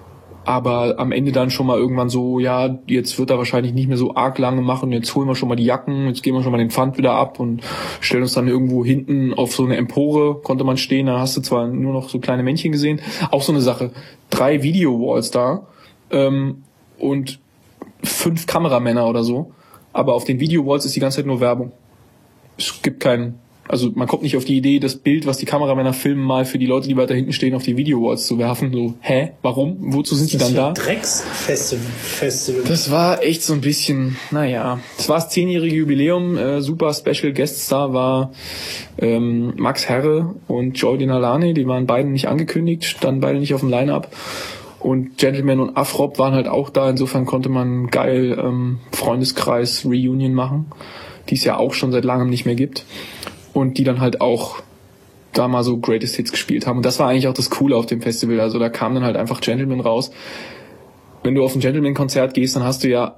aber am Ende dann schon mal irgendwann so, ja, jetzt wird er wahrscheinlich nicht mehr so arg lange machen, jetzt holen wir schon mal die Jacken, jetzt geben wir schon mal den Pfand wieder ab und stellen uns dann irgendwo hinten auf so eine Empore, konnte man stehen, da hast du zwar nur noch so kleine Männchen gesehen, auch so eine Sache, drei Video-Walls da ähm, und fünf Kameramänner oder so, aber auf den Video-Walls ist die ganze Zeit nur Werbung. Es gibt keinen, also man kommt nicht auf die Idee, das Bild, was die Kameramänner filmen, mal für die Leute, die weiter hinten stehen, auf die Video-Walls zu werfen. So, hä? Warum? Wozu sind die dann da? Drecksfestival. Das war echt so ein bisschen, naja. Das war das zehnjährige Jubiläum. Äh, super Special Guest Star war ähm, Max Herre und Joy Denalane. Die waren beide nicht angekündigt, standen beide nicht auf dem Line-Up. Und Gentleman und Afrop waren halt auch da. Insofern konnte man geil ähm, Freundeskreis-Reunion machen, die es ja auch schon seit langem nicht mehr gibt. Und die dann halt auch da mal so Greatest Hits gespielt haben. Und das war eigentlich auch das Coole auf dem Festival. Also da kam dann halt einfach Gentleman raus. Wenn du auf ein Gentleman-Konzert gehst, dann hast du ja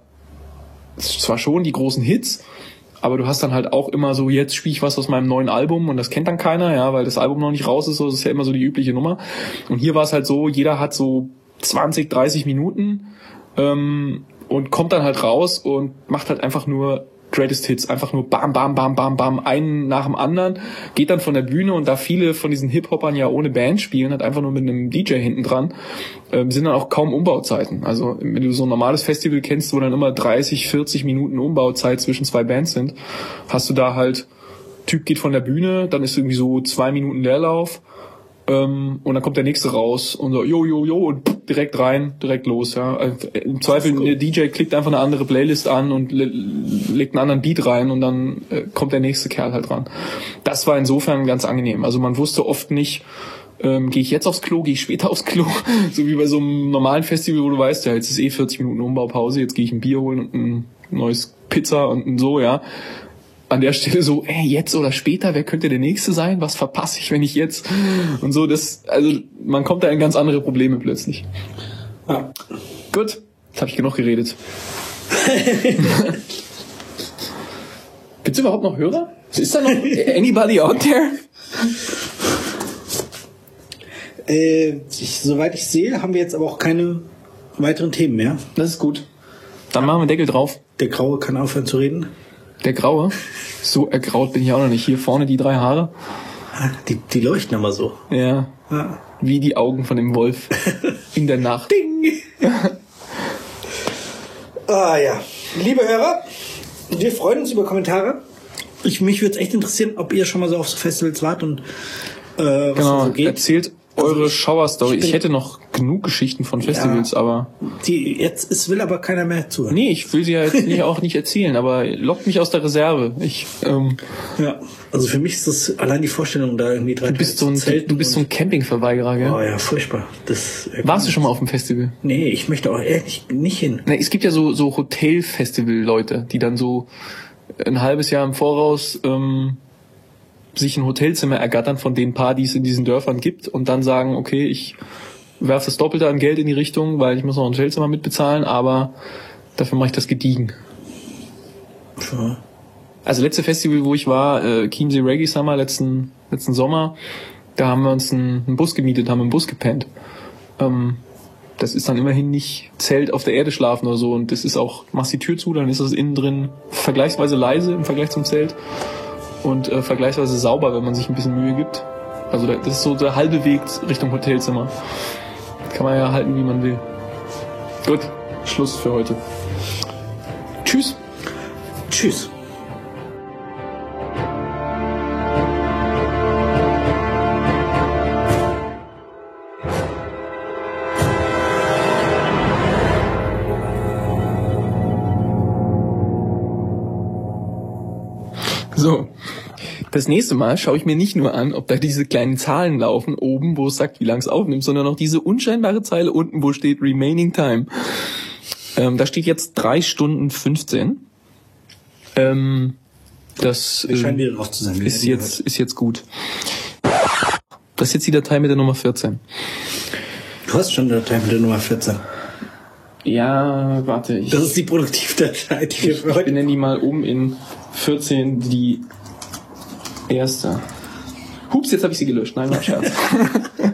zwar schon die großen Hits, aber du hast dann halt auch immer so, jetzt spiele ich was aus meinem neuen Album und das kennt dann keiner, ja, weil das Album noch nicht raus ist. So, das ist ja immer so die übliche Nummer. Und hier war es halt so, jeder hat so zwanzig, dreißig Minuten ähm, und kommt dann halt raus und macht halt einfach nur Greatest Hits, einfach nur bam, bam, bam, bam, bam, einen nach dem anderen, geht dann von der Bühne und da viele von diesen Hip-Hopern ja ohne Band spielen, hat einfach nur mit einem D J hinten dran, ähm, sind dann auch kaum Umbauzeiten. Also wenn du so ein normales Festival kennst, wo dann immer dreißig, vierzig Minuten Umbauzeit zwischen zwei Bands sind, hast du da halt, Typ geht von der Bühne, dann ist irgendwie so zwei Minuten Leerlauf, ähm, und dann kommt der nächste raus und so, jo, jo, jo, und pff, direkt rein, direkt los, ja. Im Zweifel, der D J klickt einfach eine andere Playlist an und le- legt einen anderen Beat rein und dann äh, kommt der nächste Kerl halt ran. Das war insofern ganz angenehm. Also man wusste oft nicht, ähm, gehe ich jetzt aufs Klo, gehe ich später aufs Klo, so wie bei so einem normalen Festival, wo du weißt, ja, jetzt ist eh vierzig Minuten Umbaupause, jetzt gehe ich ein Bier holen und ein neues Pizza und ein so, ja. An der Stelle so, ey, jetzt oder später, wer könnte der Nächste sein? Was verpasse ich, wenn ich jetzt? Und so, das, also man kommt da in ganz andere Probleme plötzlich. Ja. Gut, jetzt habe ich genug geredet. Gibt's überhaupt noch Hörer? Ist da noch anybody out there? Äh, ich, soweit ich sehe, haben wir jetzt aber auch keine weiteren Themen mehr. Das ist gut. Dann machen wir Deckel drauf. Der Graue kann aufhören zu reden. Der Graue? So ergraut bin ich auch noch nicht. Hier vorne die drei Haare. Die, die leuchten aber so. Ja. Ja. Wie die Augen von dem Wolf in der Nacht. Ding! Ah ja. Liebe Hörer, wir freuen uns über Kommentare. Ich, mich würde es echt interessieren, ob ihr schon mal so auf so Festivals wart und äh, was genau, da so geht. Erzählt eure Also ich- Schauerstory. ich Ich, bin- hätte noch genug Geschichten von Festivals, Ja. aber Die, jetzt es will aber keiner mehr zuhören. nee, ich will sie ja jetzt nicht, auch nicht erzählen, aber lockt mich aus der Reserve. Ich, ähm, Ja. Also für mich ist das allein die Vorstellung, da irgendwie drei du bist so ein, Zelten du bist so ein Campingverweigerer, gell? Oh ja, furchtbar. Das, äh, Warst du schon mal auf dem Festival? Nee, ich möchte auch ehrlich nicht hin. Na, es gibt ja so, so Hotel-Festival-Leute, die dann so ein halbes Jahr im Voraus ähm, sich ein Hotelzimmer ergattern von den paar, die es in diesen Dörfern gibt und dann sagen, okay, ich werfe das Doppelte an Geld in die Richtung, weil ich muss noch ein Hotelzimmer mitbezahlen, aber dafür mache ich das gediegen. Ja. Also letzte Festival, wo ich war, äh, Chiemsee Reggae Summer, letzten letzten Sommer, da haben wir uns einen, einen Bus gemietet, haben im Bus gepennt. Ähm, das ist dann immerhin nicht Zelt auf der Erde schlafen oder so und das ist auch, machst die Tür zu, dann ist das innen drin vergleichsweise leise im Vergleich zum Zelt und äh, vergleichsweise sauber, wenn man sich ein bisschen Mühe gibt. Also das ist so der halbe Weg Richtung Hotelzimmer. Kann man ja halten, wie man will. Gut, Schluss für heute. Tschüss. Tschüss. So, das nächste Mal schaue ich mir nicht nur an, ob da diese kleinen Zahlen laufen oben, wo es sagt, wie lang es aufnimmt, sondern auch diese unscheinbare Zeile unten, wo steht Remaining Time. Ähm, da steht jetzt drei Stunden fünfzehn. Ähm, das Wir scheinen äh, wieder drauf zu sein. ist jetzt ist jetzt gut. Das ist jetzt die Datei mit der Nummer vierzehn. Du hast schon eine Datei mit der Nummer vierzehn. Ja, warte. Ich, Das ist die Produktivdatei, die wir ich, für ich heute... benenne die mal um in vierzehn die erste. Hups, jetzt habe ich sie gelöscht. Nein, war ein Scherz.